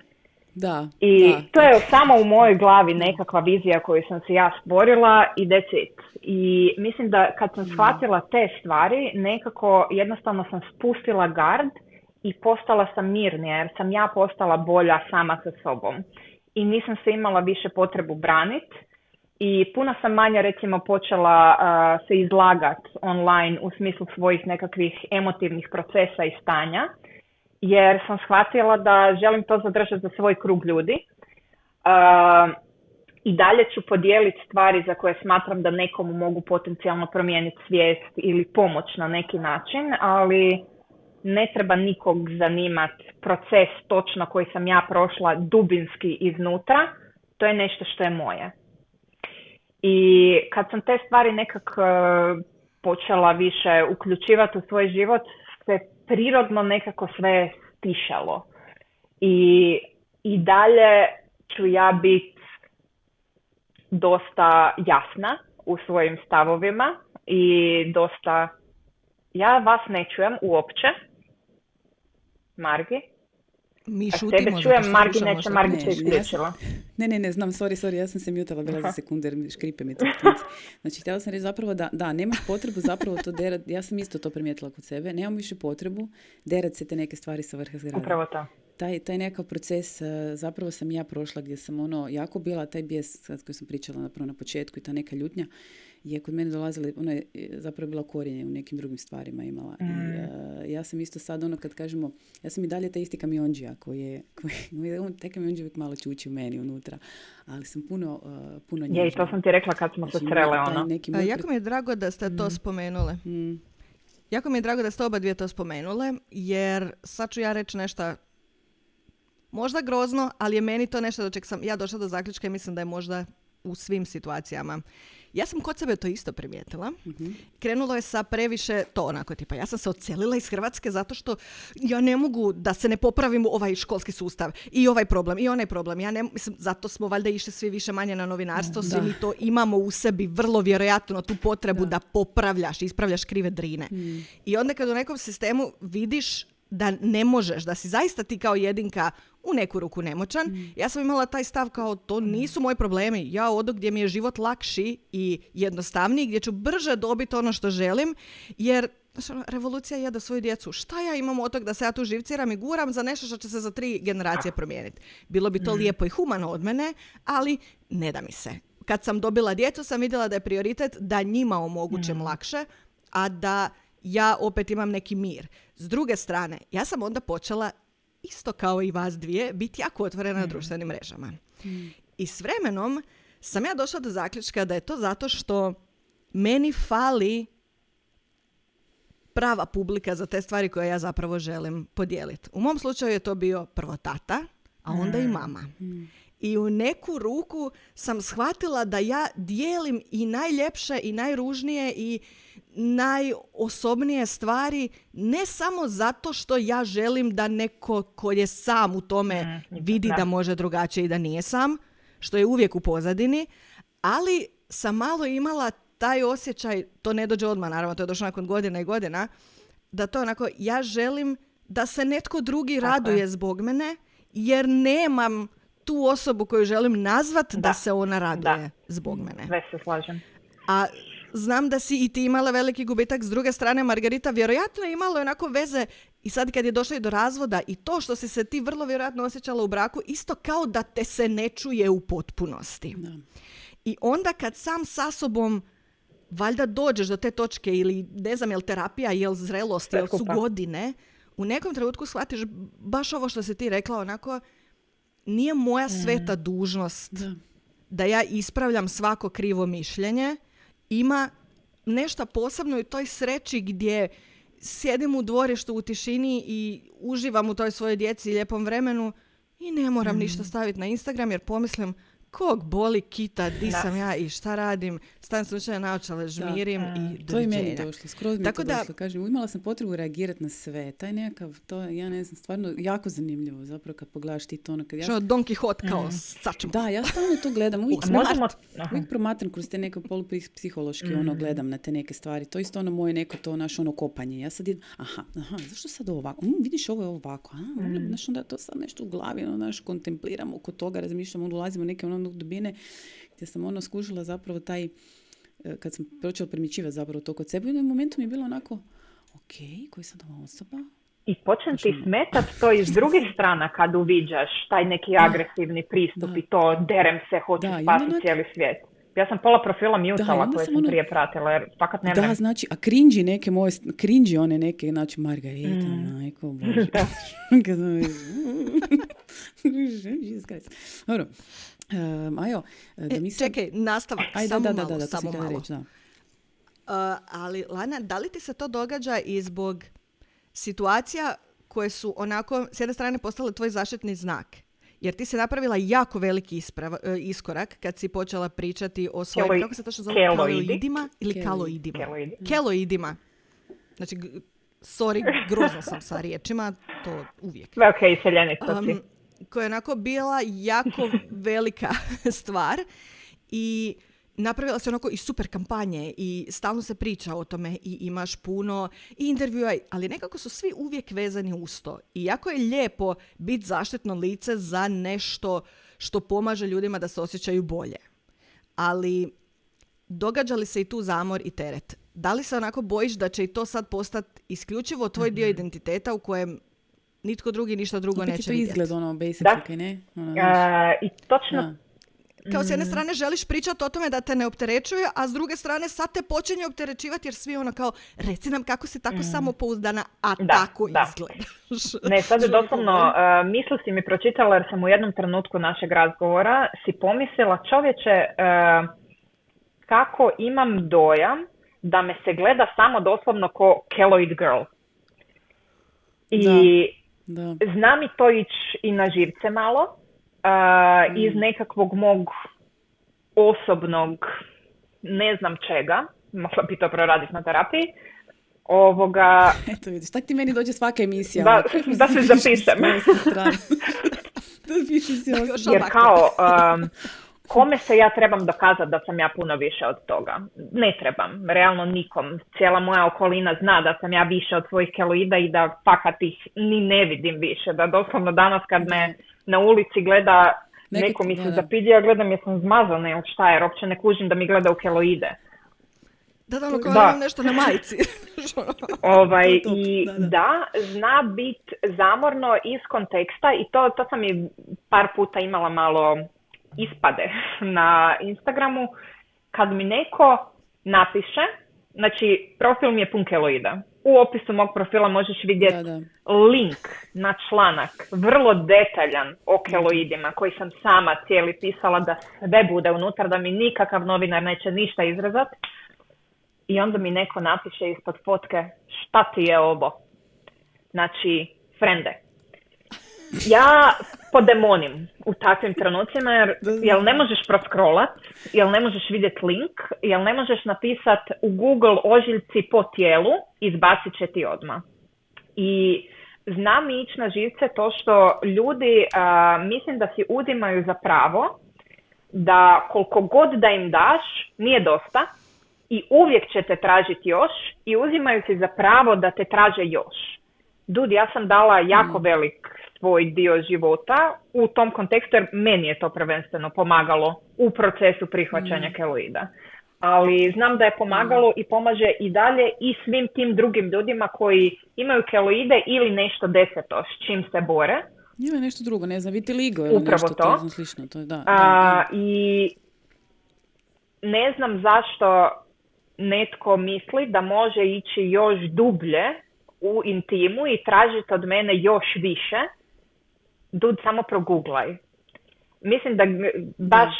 To je samo u mojoj glavi nekakva vizija koju sam si ja stvorila i that's it. I mislim da kad sam shvatila te stvari, nekako jednostavno sam spustila gard i postala sam mirnija, jer sam ja postala bolja sama sa sobom. I nisam se imala više potrebu braniti. I puno sam manje recimo počela se izlagati online u smislu svojih nekakvih emotivnih procesa i stanja, jer sam shvatila da želim to zadržati za svoj krug ljudi. I dalje ću podijeliti stvari za koje smatram da nekomu mogu potencijalno promijeniti svijest ili pomoć na neki način, ali ne treba nikog zanimati proces točno koji sam ja prošla dubinski iznutra. To je nešto što je moje. I kad sam te stvari nekako počela više uključivati u svoj život, se prirodno nekako sve stišalo. I dalje ću ja biti dosta jasna u svojim stavovima i dosta... Ja vas ne čujem uopće, Margi. Mi šutimo. Tebe čujem, Margi neće, Margi se isključila. Ne, znam, sorry, ja sam se mutala bila za sekundu jer škripe mi to. Znači, htjela sam reći zapravo da nemaš potrebu zapravo to derat, ja sam isto to primijetila kod sebe, nemam više potrebu derat se te neke stvari sa vrha zgrada. Upravo to. Taj nekakav proces zapravo sam ja prošla gdje sam jako bila, taj bijes koji sam pričala na početku i ta neka ljutnja je kod mene dolazila, ona je zapravo bila korijenje u nekim drugim stvarima imala. I ja sam isto sad kad kažemo, ja sam i dalje taj isti kamionđija koji taj kamionđija uvijek malo čuči u meni unutra, ali sam puno nježna. Je, i to sam ti rekla kad smo se srele jako mi je drago da ste to spomenule. Jako mi je drago da ste oba dvije to spomenule, jer sad ću ja reći nešto možda grozno, ali je meni to nešto do čeg sam ja došla do zaključka i mislim da je možda u svim situacijama. Ja sam kod sebe to isto primijetila. Krenulo je sa previše to onako tipa ja sam se odselila iz Hrvatske zato što ja ne mogu da se ne popravim u ovaj školski sustav i ovaj problem i onaj problem. Mislim, zato smo valjda išli svi više manje na novinarstvo, svi mi to imamo u sebi vrlo vjerojatno tu potrebu da popravljaš, ispravljaš krive drine. I onda kad u nekom sistemu vidiš da ne možeš, da si zaista ti kao jedinka u neku ruku nemoćan. Ja sam imala taj stav kao to nisu moji problemi. Ja odo gdje mi je život lakši i jednostavniji, gdje ću brže dobiti ono što želim, jer revolucija jede svoju djecu. Šta ja imam od tog da se ja tu živciram i guram za nešto što će se za 3 generacije promijeniti? Bilo bi to lijepo i humano od mene, ali ne da mi se. Kad sam dobila djecu sam vidjela da je prioritet da njima omogućem lakše, a da ja opet imam neki mir. S druge strane, ja sam onda počela, isto kao i vas dvije, biti jako otvorena na društvenim mrežama. I s vremenom sam ja došla do zaključka da je to zato što meni fali prava publika za te stvari koje ja zapravo želim podijeliti. U mom slučaju je to bio prvo tata, a onda i mama. I u neku ruku sam shvatila da ja dijelim i najljepše i najružnije i najosobnije stvari ne samo zato što ja želim da neko ko je sam u tome vidi da može drugačije i da nije sam, što je uvijek u pozadini, ali sam malo imala taj osjećaj, to ne dođe odmah, naravno, to je došlo nakon godina i godina, da to onako, ja želim da se netko drugi raduje zbog mene, jer nemam tu osobu koju želim nazvat da se ona raduje zbog mene. Sve se slažem. A znam da si i ti imala veliki gubitak. S druge strane, Margarita vjerojatno je imala onako veze i sad kad je došlo i do razvoda i to što si se ti vrlo vjerojatno osjećala u braku, isto kao da te se ne čuje u potpunosti. Da. I onda kad sam sa sobom valjda dođeš do te točke ili ne znam, je li terapija, je li zrelost, je li su godine, u nekom trenutku shvatiš baš ovo što si ti rekla, onako, nije moja sveta dužnost da ja ispravljam svako krivo mišljenje. Ima nešto posebno u toj sreći gdje sjedim u dvorištu u tišini i uživam u toj svojoj djeci i lijepom vremenu i ne moram ništa staviti na Instagram jer pomislim kog boli kita, di sam ja i šta radim, stavim slučajno naočale, žmirim i doviđenja. To je meni došlo, skroz mi je to došlo. Kažem, imala sam potrebu reagirati na sve. Taj nekakav, to, ja ne znam, stvarno jako zanimljivo zapravo kad pogledaš ti to. Ono, kad ja... Što Don Quixote kao sačmo. Da, ja stalno to gledam. Uvijek promatram kroz te neke polupsihološki gledam na te neke stvari. To isto ono moje neko to naš ono kopanje. Ja sad idem, zašto sad ovako? Vidiš ovo je ovako. Znaš, onda to sad nešto u glavi, znaš, kontempliram oko toga, razmišljam, ulazimo u neke dubine gdje sam skužila zapravo taj, kad sam počela primičivati zapravo to kod sebe, u jednom momentu mi je bilo onako, ok, koji sad ova osoba? I počnem ti smetat to iz druge strana kad uviđaš taj neki agresivni pristup i to derem se, hoću spasiti cijeli svijet. Ja sam pola profila mutala koje sam prije pratila, jer fakat ne vrem. Da, znači, a cringy neke moje, cringy one neke, znači, Margarita, majko, bože. Dobro. Ajo, da mislim... Čekaj, nastavak, samo malo. Reći, da. Ali, Lana, da li ti se to događa i zbog situacija koje su onako, s jedne strane, postale tvoj zaštitni znak? Jer ti si napravila jako veliki iskorak kad si počela pričati o svojim, kako se to što zove, keloidima ili kaloidima? Keloidima. Znači, sorry, grozno sam sa riječima, to uvijek. Ok, seljenica si. Koja je onako bila jako velika stvar i napravila se onako i super kampanje i stalno se priča o tome i imaš puno i intervjua, ali nekako su svi uvijek vezani uz to. I jako je lijepo biti zaštitno lice za nešto što pomaže ljudima da se osjećaju bolje. Ali događa li se i tu zamor i teret? Da li se onako bojiš da će i to sad postati isključivo tvoj dio identiteta u kojem nitko drugi ništa drugo neće vidjeti? Opet je to izgled, ono, basically, ne? I točno... Kao s jedne strane želiš pričati o tome da te ne opterećuje, a s druge strane sad te počinje opterećivati jer svi ono kao, reci nam kako si tako samopouzdana, a tako izgledaš. Ne, sad je doslovno, misli si mi pročitala jer sam u jednom trenutku našeg razgovora si pomislila, čovječe, kako imam dojam da me se gleda samo doslovno ko keloid girl. I znam i to ići i na živce malo. Iz nekakvog mog osobnog, ne znam čega, mogla bi to proraditi na terapiji. Eto vidiš, tak ti meni dođe svaka emisija. Da se zapišem. Da piši si jer kao, kome se ja trebam dokazati da sam ja puno više od toga? Ne trebam, realno nikom. Cijela moja okolina zna da sam ja više od svojih keloida i da fakat ih ni ne vidim više. Da doslovno danas kad me na ulici gleda neko mi se zapidi, ja gledam jesam zmazana ili šta, jer uopće ne kužim da mi gleda u keloide. Ono kao imam nešto na majici. Da, zna biti zamorno iz konteksta i to sam i par puta imala malo ispade na Instagramu. Kad mi neko napiše, znači profil mi je pun keloida. U opisu mog profila možeš vidjeti link na članak, vrlo detaljan o keloidima, koji sam sama cijeli pisala da sve bude unutar, da mi nikakav novinar neće ništa izrazati. I onda mi neko napiše ispod fotke, šta ti je ovo? Znači, frende. Ja podemonim u takvim trenucima, jer jel ne možeš proscrollat, jel ne možeš vidjeti link, jel ne možeš napisati u Google ožiljci po tijelu, izbacit će ti odmah. I znam ići na živce to što ljudi, mislim da si uzimaju za pravo da koliko god da im daš, nije dosta, i uvijek će te tražiti još i uzimaju si za pravo da te traže još. Dudi, ja sam dala jako velik svoj dio života u tom kontekstu, jer meni je to prvenstveno pomagalo u procesu prihvaćanja keloida. Ali znam da je pomagalo i pomaže i dalje i svim tim drugim ljudima koji imaju keloide ili nešto deseto s čim se bore. Ima nešto drugo, ne znam, vitiligo ili upravo nešto to. Slično. To je, I ne znam zašto netko misli da može ići još dublje u intimu i tražiti od mene još više. Dud, samo proguglaj. Mislim da baš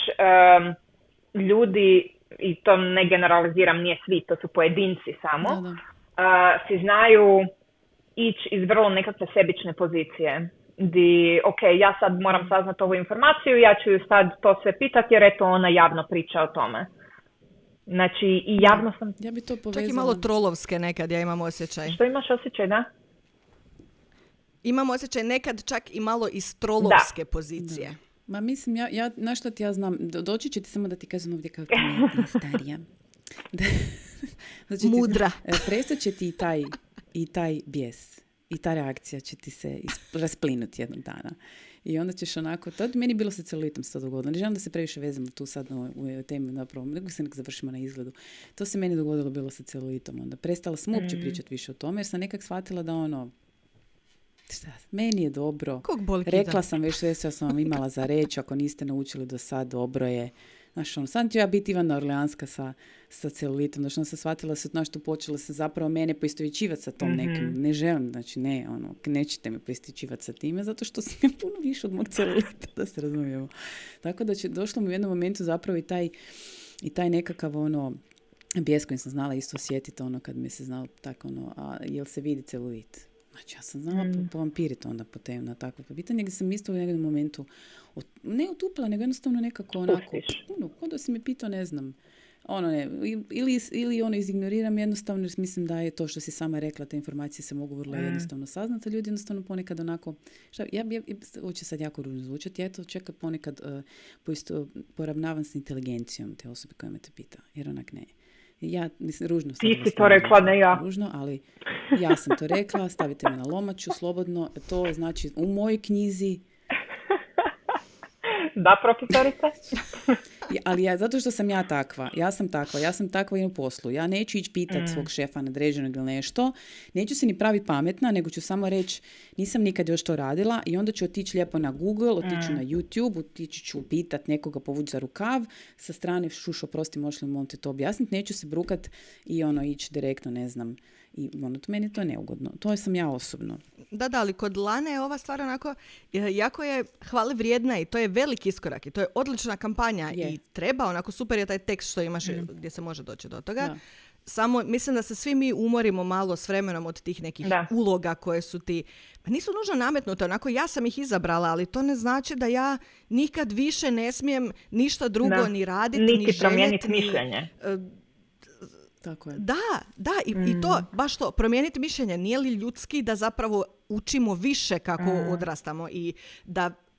ljudi, i to ne generaliziram, nije svi, to su pojedinci samo, si znaju ići iz vrlo nekakve sebične pozicije. Di, ok, ja sad moram saznati ovu informaciju, ja ću ju sad to sve pitati jer eto ona javno priča o tome. Znači, i javno sam... Ja bi to povezala. Čak i malo trolovske nekad, ja imam osjećaj. Što imaš osjećaj, da? Imam osjećaj nekad čak i malo iz trolovske pozicije. Da. Ma mislim, znaš što ti ja znam, doći će ti samo da ti kažem ovdje kako ti je starija. Znači, mudra. Prestat će ti i taj bijes. I ta reakcija će ti se rasplinuti jednog dana. I onda ćeš onako, to meni bilo sa celulitom se to dogodilo. Ne želim da se previše vezamo tu sad u temu napravo, nego se nek završimo na izgledu. To se meni dogodilo bilo sa celulitom. Onda prestala sam uopće pričati više o tome, jer sam nekak shvatila da šta, meni je dobro. Rekla sam već sve što sam vam imala za reći, ako niste naučili do sad, dobro je. Znaš, sad ću ja biti Ivana Orleanska sa celulitom. Znači, sam shvatila se, znaš, tu počela se zapravo mene poistovjećivati sa tom nekim. Ne želim, znači, nećete me poistovjećivati sa time, zato što sam ja puno više od mog celulita, da se razumijemo. Tako da došlo mi u jednom momentu zapravo i taj nekakav, bijes kojim sam znala isto osjetiti, kad mi se znalo tako, jel se vidi celulit? Znači, ja sam znala povampiriti onda po temu na takvo pitanje, gdje sam isto u jednom momentu ne utupila, nego jednostavno nekako onako, kod da si me pitao, ne znam, ili izignoriram jednostavno, jer mislim da je to što si sama rekla, te informacije se mogu vrlo jednostavno saznati, ljudi jednostavno ponekad onako, hoće sad jako ružno zvučati, ja to čekam ponekad poravnavam s inteligencijom te osobe koja me te pita, jer onak ne. Ja, mislim, ružno. Ti si to rekla, ne ja. Ružno, ali ja sam to rekla, stavite me na lomaču, slobodno, to znači u mojoj knjizi. Da, profesorice. Ali zato što sam ja sam takva i u poslu. Ja neću ići pitati svog šefa nadređenog ili nešto, neću se ni praviti pametna, nego ću samo reći nisam nikad još to radila i onda ću otići lijepo na Google, otići na YouTube, otići ću pitati nekoga, povući za rukav, sa strane šušo, prosti, možeš li molim te to objasniti, neću se brukat i ići direktno, ne znam. I meni to je neugodno. To sam ja osobno. Da, ali kod Lane je ova stvar onako, jako je hvale vrijedna i to je veliki iskorak i to je odlična kampanja i treba, onako super je taj tekst što imaš gdje se može doći do toga. Da. Samo mislim da se svi mi umorimo malo s vremenom od tih nekih uloga koje su ti, pa nisu nužno nametnute, onako ja sam ih izabrala, ali to ne znači da ja nikad više ne smijem ništa drugo ni raditi, ni željeti, promijeniti mišljenje. Tako je. Da, i to, baš to, promijeniti mišljenje. Nije li ljudski da zapravo učimo više kako odrastamo i da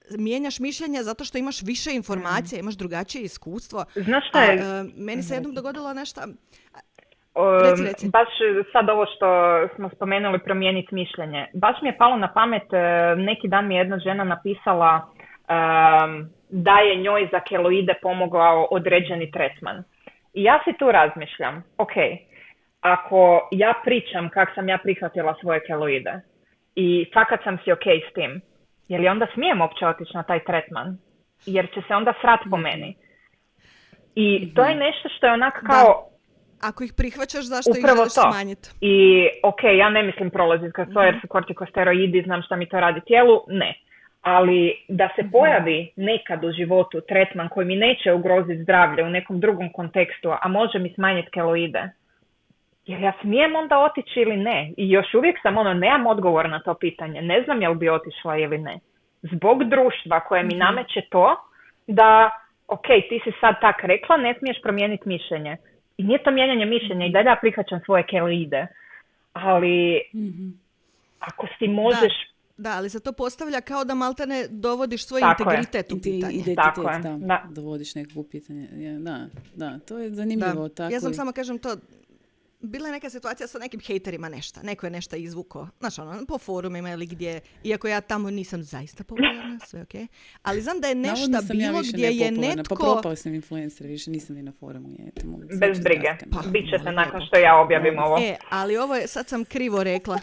mijenjaš mišljenje zato što imaš više informacija, imaš drugačije iskustvo. Znaš šta je? Meni se jednom dogodilo nešto... Reci. Baš sad ovo što smo spomenuli promijeniti mišljenje. Baš mi je palo na pamet, neki dan mi je jedna žena napisala da je njoj za keloide pomogao određeni tretman. I ja si tu razmišljam, ok, ako ja pričam kako sam ja prihvatila svoje keloide i fakat sam si ok s tim, je li onda smijem uopće otići na taj tretman? Jer će se onda srat po meni. I to je nešto što je onak kao... Ako ih prihvaćaš, zašto ih upravo želiš smanjiti? I ok, ja ne mislim prolaziti kroz to jer su kortikosteroidi, znam šta mi to radi tijelu, ne. Ali da se pojavi nekad u životu tretman koji mi neće ugroziti zdravlje u nekom drugom kontekstu, a može mi smanjiti keloide, jer ja smijem onda otići ili ne? I još uvijek sam nemam odgovor na to pitanje. Ne znam jel bi otišla ili ne. Zbog društva koje mi nameće to da, ok, ti si sad tak rekla, ne smiješ promijeniti mišljenje. I nije to mijenjanje mišljenja i da ja prihvaćam svoje keloide. Ali ako si možeš... Da, ali se to postavlja kao da maltene dovodiš svoj Tako integritet u pitanje. Identitet, da. Dovodiš nekog u pitanje. Da, to je zanimljivo. Tako ja sam samo kažem to, bila je neka situacija sa nekim hejterima nešto. Neko je nešto izvuko, znaš po forumima ili gdje, iako ja tamo nisam zaista popularna, sve ok. Ali znam da je nešto bilo gdje je netko... Pa propao sam influencer, više nisam ni na forumu. Bez brige, bit ćete nakon što ja objavim ovo. Ali ovo je, sad sam krivo rekla.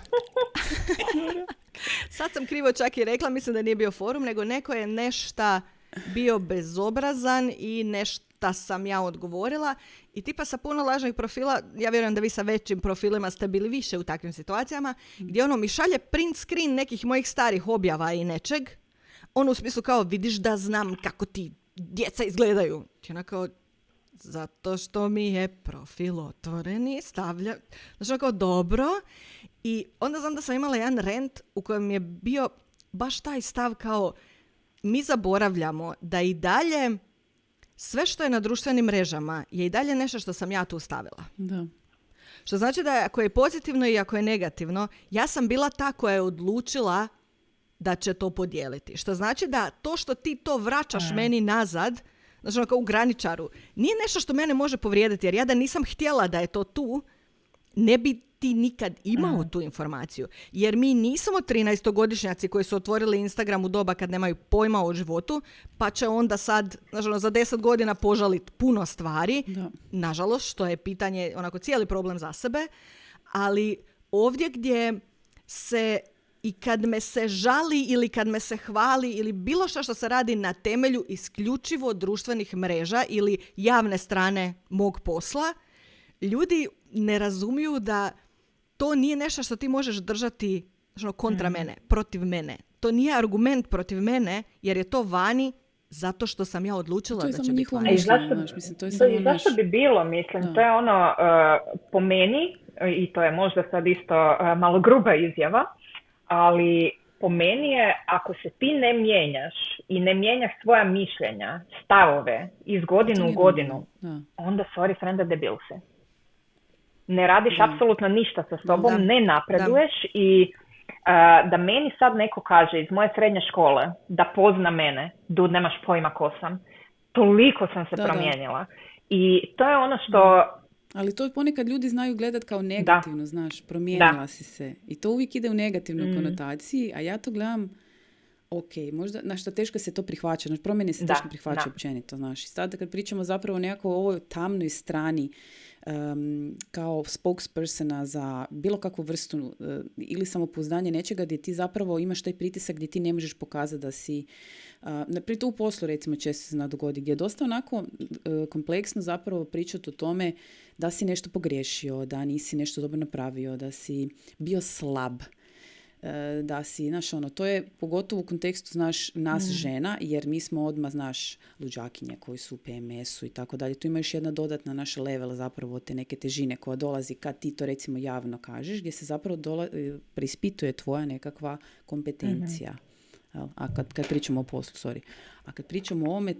Sad sam krivo čak i rekla, mislim da nije bio forum, nego neko je nešto bio bezobrazan i nešto sam ja odgovorila i tipa sa puno lažnih profila, ja vjerujem da vi sa većim profilima ste bili više u takvim situacijama, gdje mi šalje print screen nekih mojih starih objava i nečeg, u smislu kao vidiš da znam kako ti djeca izgledaju. Ti onako, zato što mi je profil otvoren i stavlja, znači kao dobro. I onda znam da sam imala jedan rant u kojem je bio baš taj stav kao mi zaboravljamo da i dalje sve što je na društvenim mrežama je i dalje nešto što sam ja tu stavila. Da. Što znači da ako je pozitivno i ako je negativno, ja sam bila ta koja je odlučila da će to podijeliti. Što znači da to što ti to vraćaš meni nazad, znači kao u graničaru, nije nešto što mene može povrijediti, jer ja da nisam htjela da je to tu, ne bi ti nikad imao tu informaciju. Jer mi nismo 13-godišnjaci koji su otvorili Instagram u doba kad nemaju pojma o životu, pa će onda sad, za 10 godina požaliti puno stvari. Da. Nažalost, što je pitanje, cijeli problem za sebe. Ali ovdje gdje se i kad me se žali ili kad me se hvali ili bilo što se radi na temelju isključivo društvenih mreža ili javne strane mog posla, ljudi ne razumiju da to nije nešto što ti možeš držati kontra mene, protiv mene. To nije argument protiv mene, jer je to vani zato što sam ja odlučila da će biti vani. Zašto bi bilo, mislim, to je po meni, i to je možda sad isto malo gruba izjava, ali po meni je, ako se ti ne mijenjaš i ne mijenjaš svoja mišljenja, stavove iz godinu u godinu, onda sorry frienda, debil si. Ne radiš apsolutno ništa sa sobom, ne napreduješ i da meni sad neko kaže iz moje srednje škole da pozna mene, dud, nemaš pojma ko sam, toliko sam se promijenila. I to je ono što... Ali to ponekad ljudi znaju gledat kao negativno, znaš, promijenila si se. I to uvijek ide u negativnoj konotaciji, a ja to gledam, ok, možda, znaš, što teško se to prihvaća, znaš, promjene se teško prihvaća općenito, znaš. I sad kad pričamo zapravo o nekakvoj ovoj tamnoj strani, kao spokespersona za bilo kakvu vrstu ili samopouzdanje nečega gdje ti zapravo imaš taj pritisak gdje ti ne možeš pokazati da si pri to u poslu recimo često se dogodi gdje je dosta onako kompleksno zapravo pričati o tome da si nešto pogriješio, da nisi nešto dobro napravio, da si bio slab, da si, znaš, to je pogotovo u kontekstu, znaš, nas žena, jer mi smo odmah, znaš, luđakinje koji su u PMS-u i tako dalje. Tu ima još jedna dodatna naša level zapravo te neke težine koja dolazi kad ti to recimo javno kažeš, gdje se zapravo preispituje tvoja nekakva kompetencija. A kad pričamo o poslu, a kad pričamo o ovome,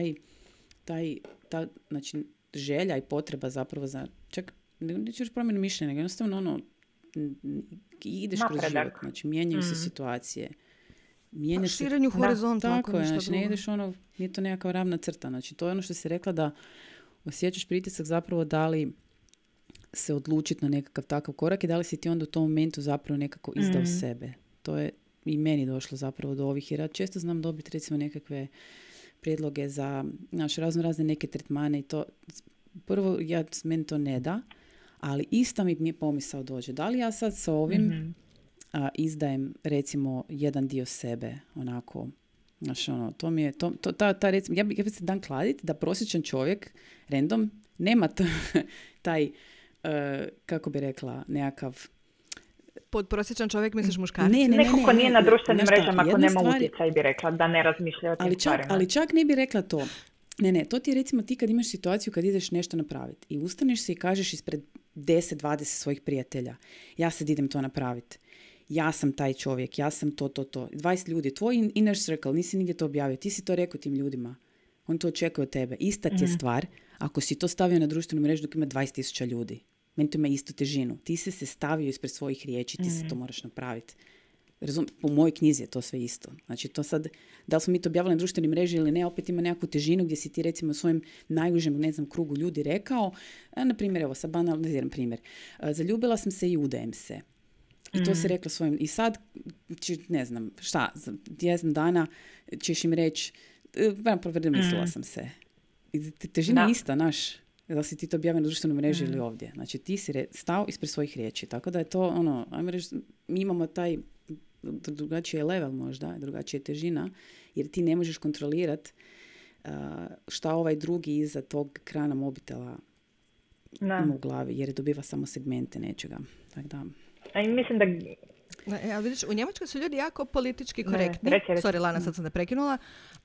ta znači, želja i potreba zapravo za, čak, neću još promjenu mišljenja, jednostavno ideš kroz život, znači mijenjaju se situacije mijenja se. Širenju horizonta. Tako je, znači ne ideš ono, nije to nekakva ravna crta. Znači to je ono što si rekla da osjećaš pritisak zapravo da li se odlučiti na nekakav takav korak i da li si ti onda u tom momentu zapravo nekako izdao sebe. To je i meni došlo zapravo do ovih, jer ja često znam dobiti recimo nekakve prijedloge za razne neke tretmane i to prvo meni to ne da, ali ista mi pomisao dođe. Da li ja sad sa ovim izdajem recimo jedan dio sebe, onako, znaš, ono, to mi je, recimo, ja bih se dan kladiti da prosječan čovjek, random, nema taj, kako bi rekla, nekakav... Podprosječan čovjek, misliš muškarac? Neko ko nije na društvenim mrežama, ako nema utjecaj, bi rekla da ne razmišlja o tim stvarima. Ali čak ne bi rekla to. Ne, to ti je recimo ti kad imaš situaciju kad ideš nešto napraviti i ustaneš se i kažeš ispred 10-20 svojih prijatelja, ja sad idem to napraviti. Ja sam taj čovjek, ja sam to. 20 ljudi, tvoj inner circle, nisi nigdje to objavio, ti si to rekao tim ljudima. Oni to očekuju od tebe. Ista ti je stvar ako si to stavio na društvenu mrežu dok ima 20.000 ljudi. Meni to ima istu težinu. Ti se stavio ispred svojih riječi, ti se to moraš napraviti. Po mojoj knjizi je to sve isto. Znači to sad, da li smo mi to objavili na društvenoj mreži ili ne, opet ima nekakvu težinu gdje si ti recimo u svojem najužem, krugu ljudi rekao, na primjer, evo sad banaliziram primjer, zaljubila sam se i udajem se. I to se rekla svojim, i sad, ne znam, šta, za 10 dana ćeš im reći, mislila sam se. I težina je ista, naš. Da li si ti to objavio na društvenoj mreži ili ovdje. Znači ti si stao ispred svojih riječi. Tako da je to ono, ajmo reći, mi imamo taj drugačiji level možda, drugačija težina, jer ti ne možeš kontrolirati šta ovaj drugi iza tog ekrana mobitela ima u glavi, jer dobiva samo segmente nečega. Tako da... A mislim da... Ja, vidiš, u Njemačkoj su ljudi jako politički korektni. Reći. Sorry, Lana, sad sam da prekinula.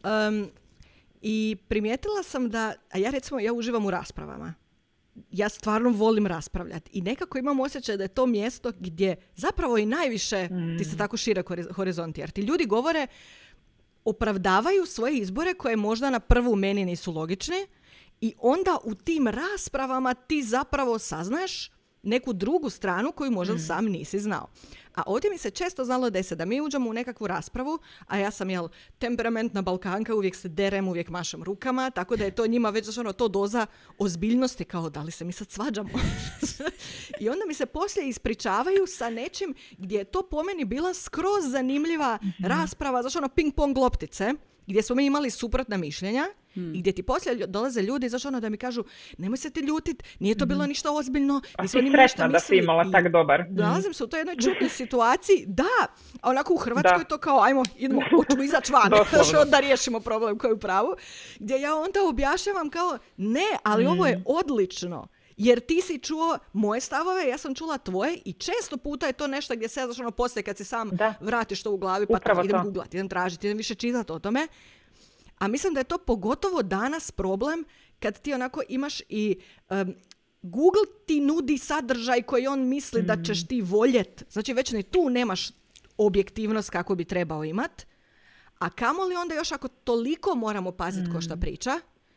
I primijetila sam da, a ja uživam u raspravama. Ja stvarno volim raspravljati. I nekako imam osjećaj da je to mjesto gdje zapravo i najviše ti se tako šire horizonti. Jer ti ljudi govore, opravdavaju svoje izbore koje možda na prvu meni nisu logični i onda u tim raspravama ti zapravo saznaš neku drugu stranu koju možda sam nisi znao. A ovdje mi se često znalo desiti da mi uđemo u nekakvu raspravu, a ja sam, temperamentna Balkanka, uvijek se derem, uvijek mašam rukama, tako da je to njima već to doza ozbiljnosti, kao da li se mi sad svađamo. I onda mi se poslije ispričavaju sa nečim gdje je to po meni bila skroz zanimljiva rasprava, ping-pong loptice, gdje smo mi imali suprotna mišljenja, i gdje ti poslije dolaze ljudi, da mi kažu, nemoj se ti ljutit, nije to bilo ništa ozbiljno. A si sretna da si imala tak dobar. Nalazim se u toj jednoj čudnoj situaciji, da, a onako u Hrvatskoj to kao, ajmo, hoćemo izaći van, da riješimo problem koji je u pravu, gdje ja onda objašnjavam kao, ne, ali ovo je odlično. Jer ti si čuo moje stavove, ja sam čula tvoje i često puta je to nešto gdje se poslije kad si sam vratiš to u glavi, pa to idem googlati, idem tražiti, idem više čitati o tome. A mislim da je to pogotovo danas problem kad ti onako imaš i Google ti nudi sadržaj koji on misli da ćeš ti voljet. Znači već ni tu nemaš objektivnost kako bi trebao imat. A kamoli onda još ako toliko moramo paziti ko šta priča.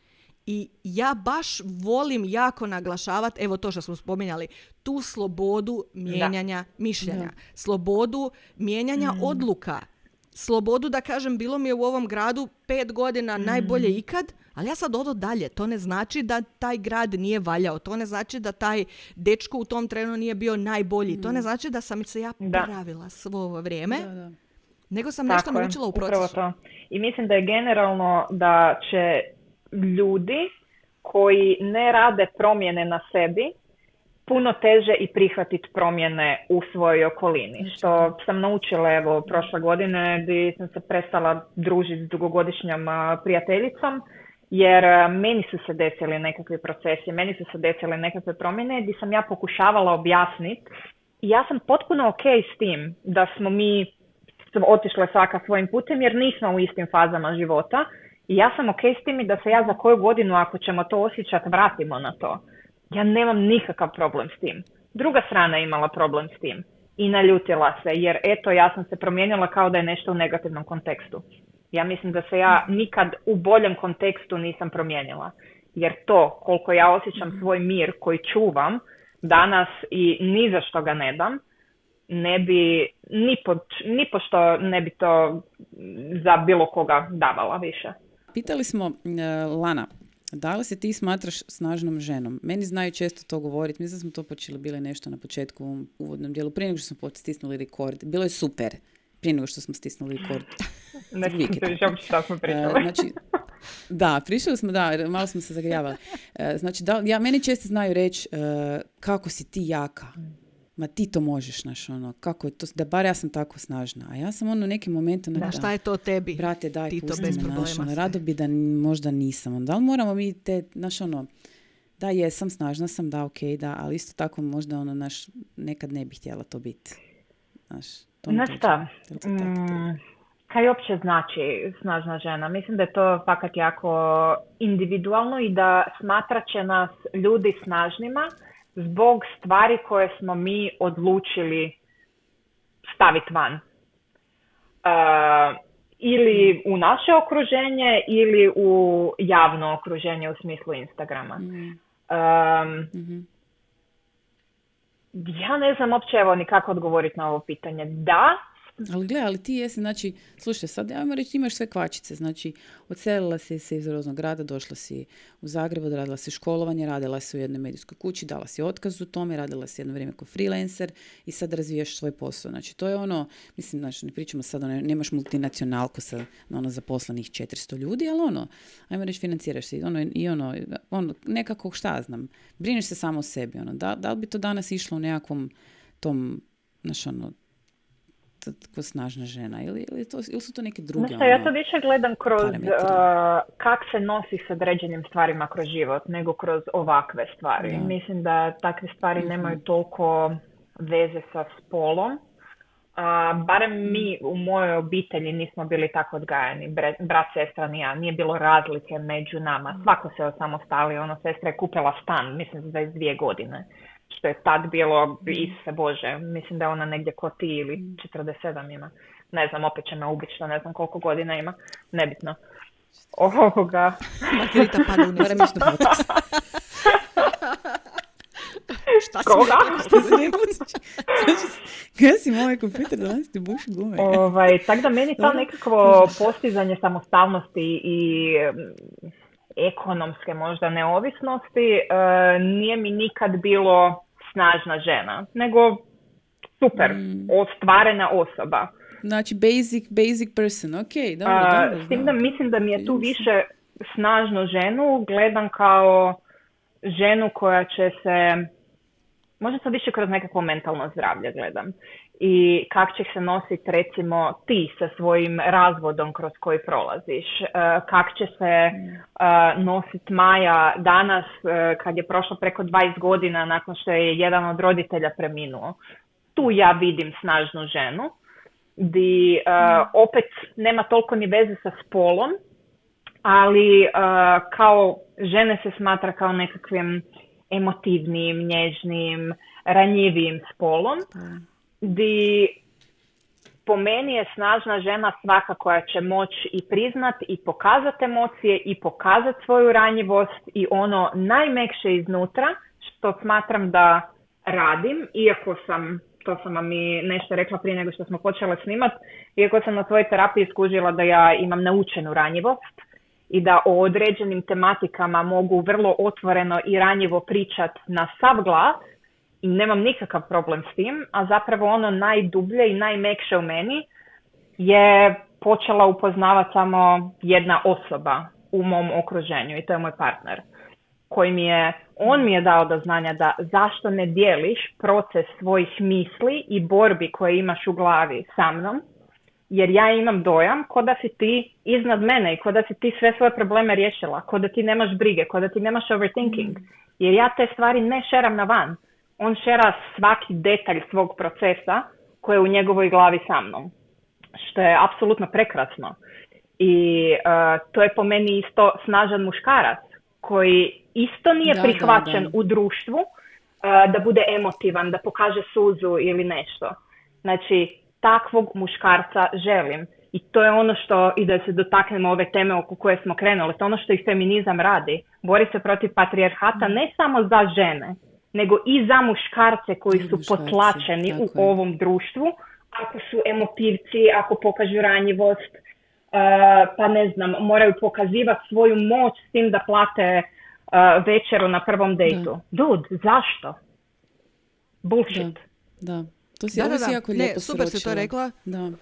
I ja baš volim jako naglašavati, evo to što smo spominjali, tu slobodu mijenjanja mišljenja. Slobodu mijenjanja odluka. Slobodu da kažem, bilo mi je u ovom gradu 5 godina najbolje ikad, ali ja sad odo dalje. To ne znači da taj grad nije valjao. To ne znači da taj dečko u tom trenu nije bio najbolji. To ne znači da sam se ja pravila svo ovo vrijeme. Nego sam nešto naučila u procesu. To. I mislim da je generalno da će ljudi koji ne rade promjene na sebi puno teže i prihvatiti promjene u svojoj okolini. Što sam naučila evo prošle godine gdje sam se prestala družiti s dugogodišnjom prijateljicom, jer meni su se desili nekakvi procesi, meni su se desile nekakve promjene gdje sam ja pokušavala objasniti i ja sam potpuno ok s tim da smo mi otišle svaka svojim putem jer nismo u istim fazama života i ja sam ok s tim i da se ja za koju godinu ako ćemo to osjećati vratimo na to. Ja nemam nikakav problem s tim. Druga strana je imala problem s tim i naljutila se jer eto ja sam se promijenila kao da je nešto u negativnom kontekstu. Ja mislim da se ja nikad u boljem kontekstu nisam promijenila. Jer to koliko ja osjećam svoj mir koji čuvam danas i ni za što ga ne dam, ne bi, ni pošto ne bi to za bilo koga davala više. Pitali smo Lana, da li se ti smatraš snažnom ženom? Meni znaju često to govoriti. Mislim da smo to počeli bile nešto na početku u uvodnom dijelu. Prije nego što smo stisnuli rekord. Bilo je super. Prije nego što smo stisnuli rekord. Znači, da, pričali smo, da, malo smo se zagrijavali. Znači, meni često znaju reći kako si ti jaka. Ma ti to možeš, znaš, ono, kako je to, da bar ja sam tako snažna. A ja sam u nekim momentu... Da, šta je to tebi? Brate, daj, ti pusti to bez me, problema. Naš, ono, rado bi da možda nisam. Da li moramo mi te, znaš, ono, da jesam, snažna sam, da, okej, da, ali isto tako možda, ono, naš, nekad ne bih htjela to biti. Znaš, to znaš šta? Kaj uopće znači snažna žena? Mislim da je to fakat jako individualno i da smatrat će nas ljudi snažnima zbog stvari koje smo mi odlučili staviti van. Ili u naše okruženje ili u javno okruženje u smislu Instagrama. Ja ne znam uopće evo ni kako odgovoriti na ovo pitanje. Da. Ali gledaj, ali ti jesi, znači, slušaj, sad ja vam reći, imaš sve kvačice, znači, odselila si se iz Roznog grada, došla si u Zagreb, odradila si školovanje, radila si u jednoj medijskoj kući, dala si otkaz u tome, radila si jedno vrijeme kao freelancer i sad razvijaš svoj posao. Znači, to je ono, mislim, znači, ne pričamo sad, nemaš multinacionalku sa zaposlenih 400 ljudi, ali ono, ajmo reći, financiraš se ono, nekako, šta znam, brineš se samo o sebi, ono, da li bi to danas išlo u nekakvom tom, znaš, ono, tako snažna žena ili su to neke druge? Znači, ja to više gledam kroz kak se nosi s određenim stvarima kroz život, nego kroz ovakve stvari. Da. Mislim da takve stvari nemaju toliko veze sa spolom. Barem mi u mojoj obitelji nismo bili tako odgajani. Brat, sestra ni ja. Nije bilo razlike među nama. Svako se osamostalio. Sestra je kupila stan, mislim, za 22 godine. Što je tad bilo, Isuse Bože, mislim da je ona negdje ko ti ili 47 ima. Ne znam, opet će me ubiti što ne znam koliko godina ima. Nebitno. Ovoga. Margarita pada u nesmišnu podcast. Šta si koga? Kada si moj kompjuter danas ti buši gume? Tako da meni to nekakvo postizanje samostalnosti i ekonomske možda neovisnosti nije mi nikad bilo snažna žena, nego super, ostvarena osoba. Znači basic person, ok, dobro. S tim da mislim da mi je tu više snažnu ženu, gledam kao ženu koja će se, možda sad više kroz nekakvo mentalno zdravlje gledam. I kako će se nositi recimo ti sa svojim razvodom kroz koji prolaziš. Kako će se nositi Maja danas kad je prošlo preko 20 godina nakon što je jedan od roditelja preminuo. Tu ja vidim snažnu ženu di opet nema toliko ni veze sa spolom, ali kao žene se smatra kao nekakvim emotivnim, nježnim, ranjivijim spolom. Di po meni je snažna žena svaka koja će moći i priznat i pokazati emocije i pokazati svoju ranjivost i ono najmekše iznutra što smatram da radim, iako sam, to sam vam i nešto rekla prije nego što smo počeli snimat, iako sam na svojoj terapiji skužila da ja imam naučenu ranjivost i da o određenim tematikama mogu vrlo otvoreno i ranjivo pričat na sav glas, i nemam nikakav problem s tim, a zapravo ono najdublje i najmekše u meni je počela upoznavati samo jedna osoba u mom okruženju i to je moj partner. On mi je dao do znanja da zašto ne dijeliš proces svojih misli i borbi koje imaš u glavi sa mnom, jer ja imam dojam ko da si ti iznad mene i ko da si ti sve svoje probleme riješila, ko da ti nemaš brige, ko da ti nemaš overthinking, jer ja te stvari ne šeram na van. On šera svaki detalj svog procesa koji je u njegovoj glavi sa mnom, što je apsolutno prekrasno. I to je po meni isto snažan muškarac koji isto nije prihvaćen u društvu da bude emotivan, da pokaže suzu ili nešto. Znači, takvog muškarca želim. I to je ono što, i da se dotaknemo ove teme oko koje smo krenuli, to je ono što i feminizam radi. Bori se protiv patrijarhata ne samo za žene, nego i za muškarce koji I su muškarci, potlačeni u tako je. ovom društvu, ako su emotivci, ako pokažu ranjivost, pa ne znam, moraju pokazivati svoju moć s tim da plate večeru na prvom dejtu. Dude, zašto? Bullshit. Da. To si jako lijepo super si to sročila. rekla. Da.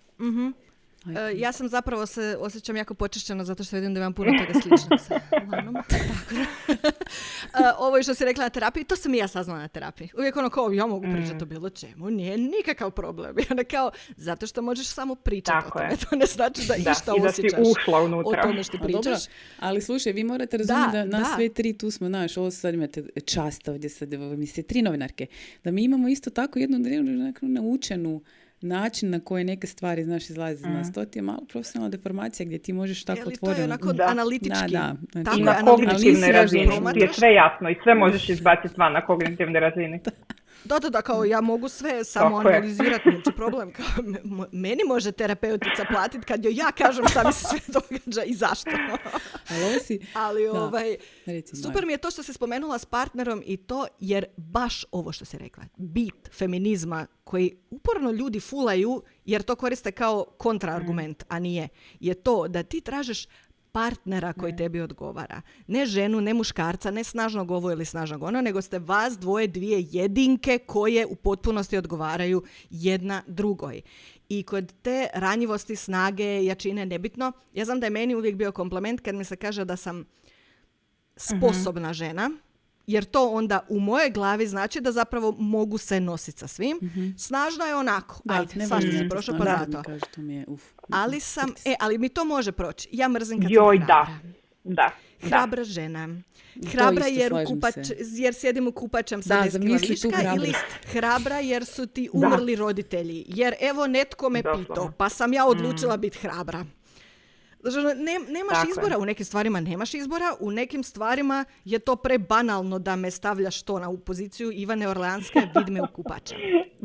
Ja sam zapravo se osjećam jako počešćeno zato što vidim da imam puno toga sličnog sa Lanom. Tako da. Ovo je što si rekla na terapiji, to sam i ja saznala na terapiji. Uvijek ono kao, ja mogu pričati o bilo čemu, nije nikakav problem. I onda kao, zato što možeš samo pričati o tome. To ne znači da išta osjećaš o tome što pričaš. Dobro, ali slušaj, vi morate razumjeti da nas sve tri tu smo, znaš, ovo sad imate čast ovdje, sad mi ste 3 novinarke, da mi imamo isto tako jednu naučenu način na koji neke stvari, znaš, izlaze iz nas. To ti je malo profesionalna deformacija gdje ti možeš tako otvoreno. To je onako analitički. Znači, i na kognitivnoj razini ti je sve jasno i sve možeš izbaciti van na kognitivnoj razini. Da, kao ja mogu sve samo analizirati, neće problem. Kao, meni može terapeutica platiti kad joj ja kažem šta mi se sve događa i zašto. Ali super mi je to što se spomenula s partnerom i to, jer baš ovo što si rekla, bit feminizma koji uporno ljudi fulaju, jer to koriste kao kontraargument, a nije, je to da ti tražiš partnera koji tebi odgovara. Ne ženu, ne muškarca, ne snažnog ovo ili snažnog ono, nego ste vas dvije jedinke koje u potpunosti odgovaraju jedna drugoj. I kod te ranjivosti, snage, jačine, nebitno, ja znam da je meni uvijek bio kompliment kad mi se kaže da sam sposobna žena, jer to onda u mojoj glavi znači da zapravo mogu se nositi sa svim. Snažna je onako. Ajde, svašta si prošao, pa zato. Ali ali mi to može proći. Ja mrzim kad sam hrabra. Hrabra žena. Hrabra jer sjedim u kupačem sa 10 kila viška, ili hrabra jer su ti umrli roditelji. Jer evo netko me pitao, pa sam ja odlučila biti hrabra. Nemaš izbora u nekim stvarima, nemaš izbora, u nekim stvarima je to prebanalno da me stavljaš to u poziciju Ivane Orleanske, vid me u kupače.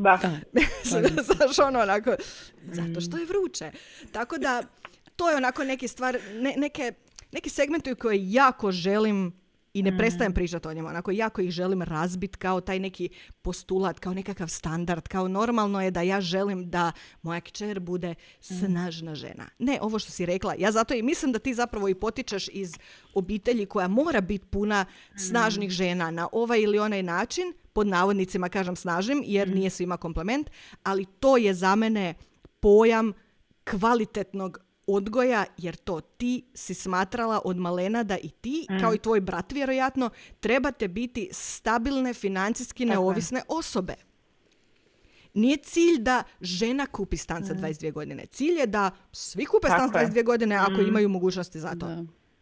Znaš, onako, zato što je vruće. Tako da, to je onako neki stvar, neki segmenti koje jako želim i ne prestajem pričati o njima, onako jako ih želim razbiti kao taj neki postulat, kao nekakav standard, kao normalno je da ja želim da moja kćer bude snažna žena. Ne, ovo što si rekla, ja zato i mislim da ti zapravo i potičeš iz obitelji koja mora biti puna snažnih žena na ovaj ili onaj način, pod navodnicima kažem snažnim, jer nije svima komplement, ali to je za mene pojam kvalitetnog odgoja, jer to ti si smatrala od malena da i ti, kao i tvoj brat vjerojatno, trebate biti stabilne, financijski neovisne osobe. Nije cilj da žena kupi stan sa 22 godine. Cilj je da svi kupe stan sa 22 godine ako imaju mogućnosti za to. Da.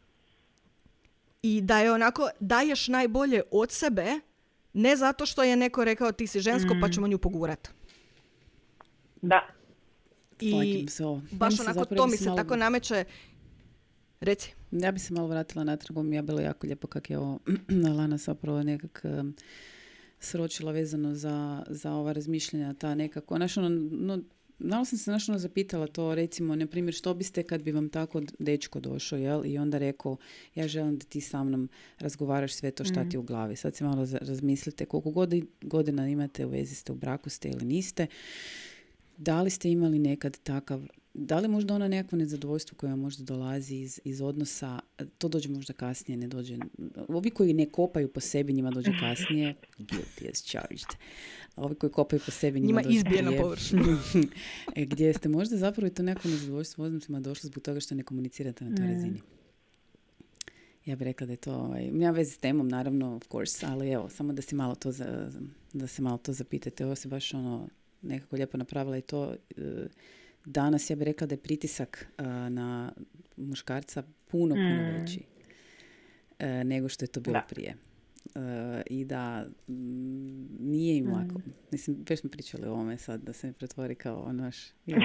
I da je onako, daješ najbolje od sebe, ne zato što je neko rekao ti si žensko pa ćemo nju pogurat. Da. I baš onako to mi se tako nameće. Reci. Ja bi se malo vratila natrag, mi je bilo jako lijepo kako je ovo Lana zapravo nekak sročila vezano za ova razmišljanja, ta nekako, malo sam se zapitala to, recimo, na primjer, što biste kad bi vam tako dečko došao, jel? I onda rekao, ja želim da ti sa mnom razgovaraš sve to šta ti u glavi. Sad se malo razmislite koliko godina imate, u vezi ste, u braku ste ili niste. Da li ste imali nekad takav, da li možda ono nekakvo nezadovoljstvo koje vam možda dolazi iz odnosa, to dođe možda kasnije, ne dođe, ovi koji ne kopaju po sebi, njima dođe kasnije, guilty as charged. A ovi koji kopaju po sebi, njima dođe izbije na površinu. Gdje ste možda zapravo i to neko nezadovoljstvo u odnosima došlo zbog toga što ne komunicirate na toj razini. Ja bih rekla da je to, nema veze s temom, naravno, of course, ali evo, samo da se malo to zapitate. Ovo se baš nekako lijepo napravila i to danas ja bih rekla da je pritisak na muškarca puno veći nego što je to bilo prije. I da nije im lako. Mislim, već smo pričali o ovome sad, da se mi pretvori kao naš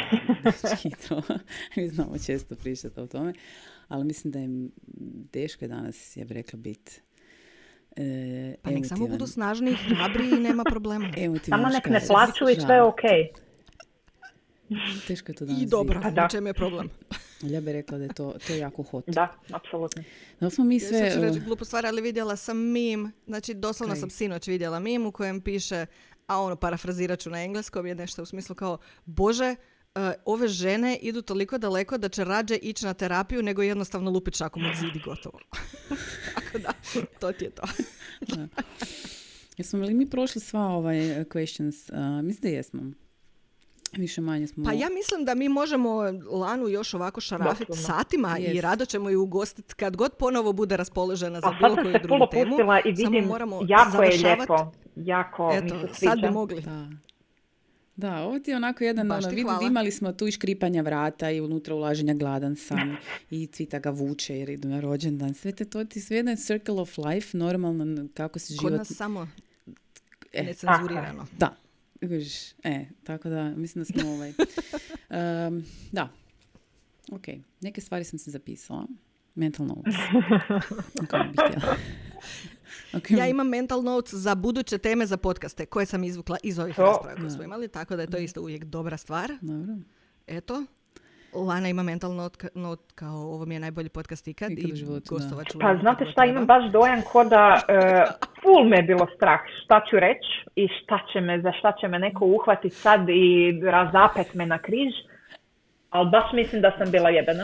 mi znamo često pričati o tome, ali mislim da im teško je danas, ja bih rekla, biti pa nek samo budu snažni, hrabri i nema problema. Samo nek ne plaću i sve je okej. Teško je to danas I dobro, vidjeti. da. u čemu je problem? Ja bih rekla da je to jako hot. Da, apsolutno. Da li smo mi Sad sve... ću reći glupu stvar, ali vidjela sam meme, znači doslovno Kaj? sam sinoć vidjela meme u kojem piše, a ono parafrazirat ću na engleskom, je nešto u smislu kao, Bože, ove žene idu toliko daleko da će rađe ići na terapiju nego jednostavno lupit šakom od zidi, gotovo. Tako da, to ti je to. Da. Jesmo li mi prošli sva questions? Mislim da jesmo. Više manje smo... Pa ja mislim da mi možemo Lanu još ovako šarafiti Doslovno. satima Jest. i rado ćemo ju ugostiti kad god ponovo bude raspoložena za A bilo sad sam koju se drugu puno temu. pustila i Samo vidim, moramo jako je završavati. lijepo. Jako mi Eto, se sviđa. sad bi mogli. Da. Da, ovo ti je onako jedan, Baš ti vidi, hvala. imali smo tu i škripanja vrata i unutra ulaženja gladan sam i Cvita ga vuče jer idu na rođendan. Sve to ti sve jedan circle of life, normalno kako se Kod život... nas samo E, necenzurirano. Da, vidiš, tako da mislim da smo da, ok, neke stvari sam se zapisala. Mental notes. Ako ne bih htjela. Okay. Ja imam mental notes za buduće teme za podcaste koje sam izvukla iz ovih To. rasprava koje smo imali, tako da je to isto uvijek dobra stvar. Dobro. Eto, Lana ima mental note kao ovo mi je najbolji podcast ikad Ikad u i životu, gostovat ću. Pa znate kad šta, god imam treba. baš dojam ko da ful me je bilo strah šta ću reći i za šta će me neko uhvatiti sad i razapet me na križ, ali baš mislim da sam bila jebena.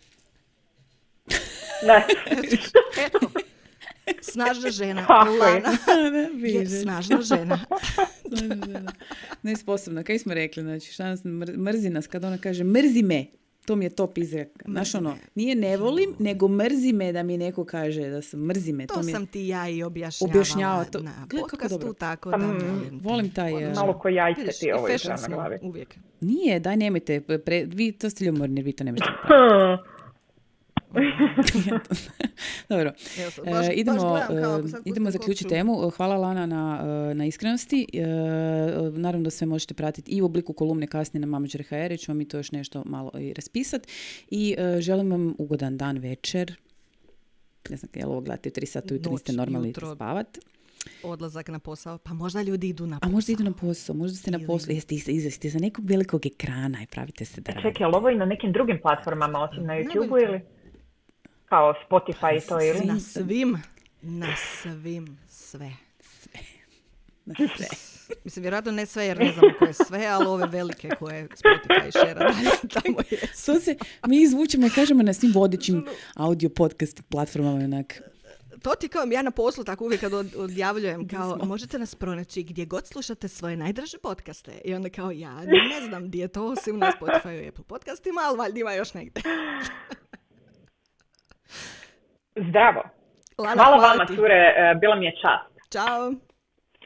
Ne. Eto, snažna žena. Tako je. Lana je Vidiš. snažna žena. Nesposobna, kaj smo rekli, znači šta nas mrzi nas, kada ona kaže mrzi me, to mi je top izrek. Znaš Mrzi ono, me. nije ne volim, nego mrzi me da mi neko kaže da sam mrzi me. To mi je, sam ti ja i objašnjavala Objašnjava to. na Gle, kako podcastu, dobro. tako da volim taj... Malo ko jajce Vidiš, ti ovo i je fashion na smo glavi. uvijek. Nije, daj nemojte, vi to ste ljubomorni, vi to ne možete. Dobro, Evo sad, baš idemo, gledam kao ako sad idemo pustim zaključiti kopču. temu. Hvala Lana na iskrenosti. Naravno da sve možete pratiti i u obliku kolumne kasnije na mamađer.hr, ćemo mi to još nešto malo i raspisati. I želim vam ugodan dan, večer. Ne znam, jel ovo gledate u 3 sata ujutro, niste Noć, normalni jutro. spavat. Odlazak na posao. Pa možda ljudi idu na A posao. možda idu na posao, možda ste na Ili- poslu, jeste za nekog velikog ekrana i pravite se da radite. Čekaj, je li ovo i na nekim drugim platformama, osim na Najbolje YouTube-u to. ili? Kao Spotify i to ili? Na svim, sve. Na sve. Mislim, vjerojatno ne sve jer ne znamo koje sve, ali ove velike koje Spotify share dalje tamo je. To se, mi izvučemo i kažemo na svim vodećim audio podcast platformama onak. To ti kao ja na poslu tako uvijek kad odjavljujem kao možete nas pronaći gdje god slušate svoje najdraže podcaste. I onda kao ja ne znam gdje je to osim na Spotify i Apple podcastima, ali valjda ima još negdje. Zdravo. Lana, Hvala vama, ti. cure, bila mi je čast. Ćao.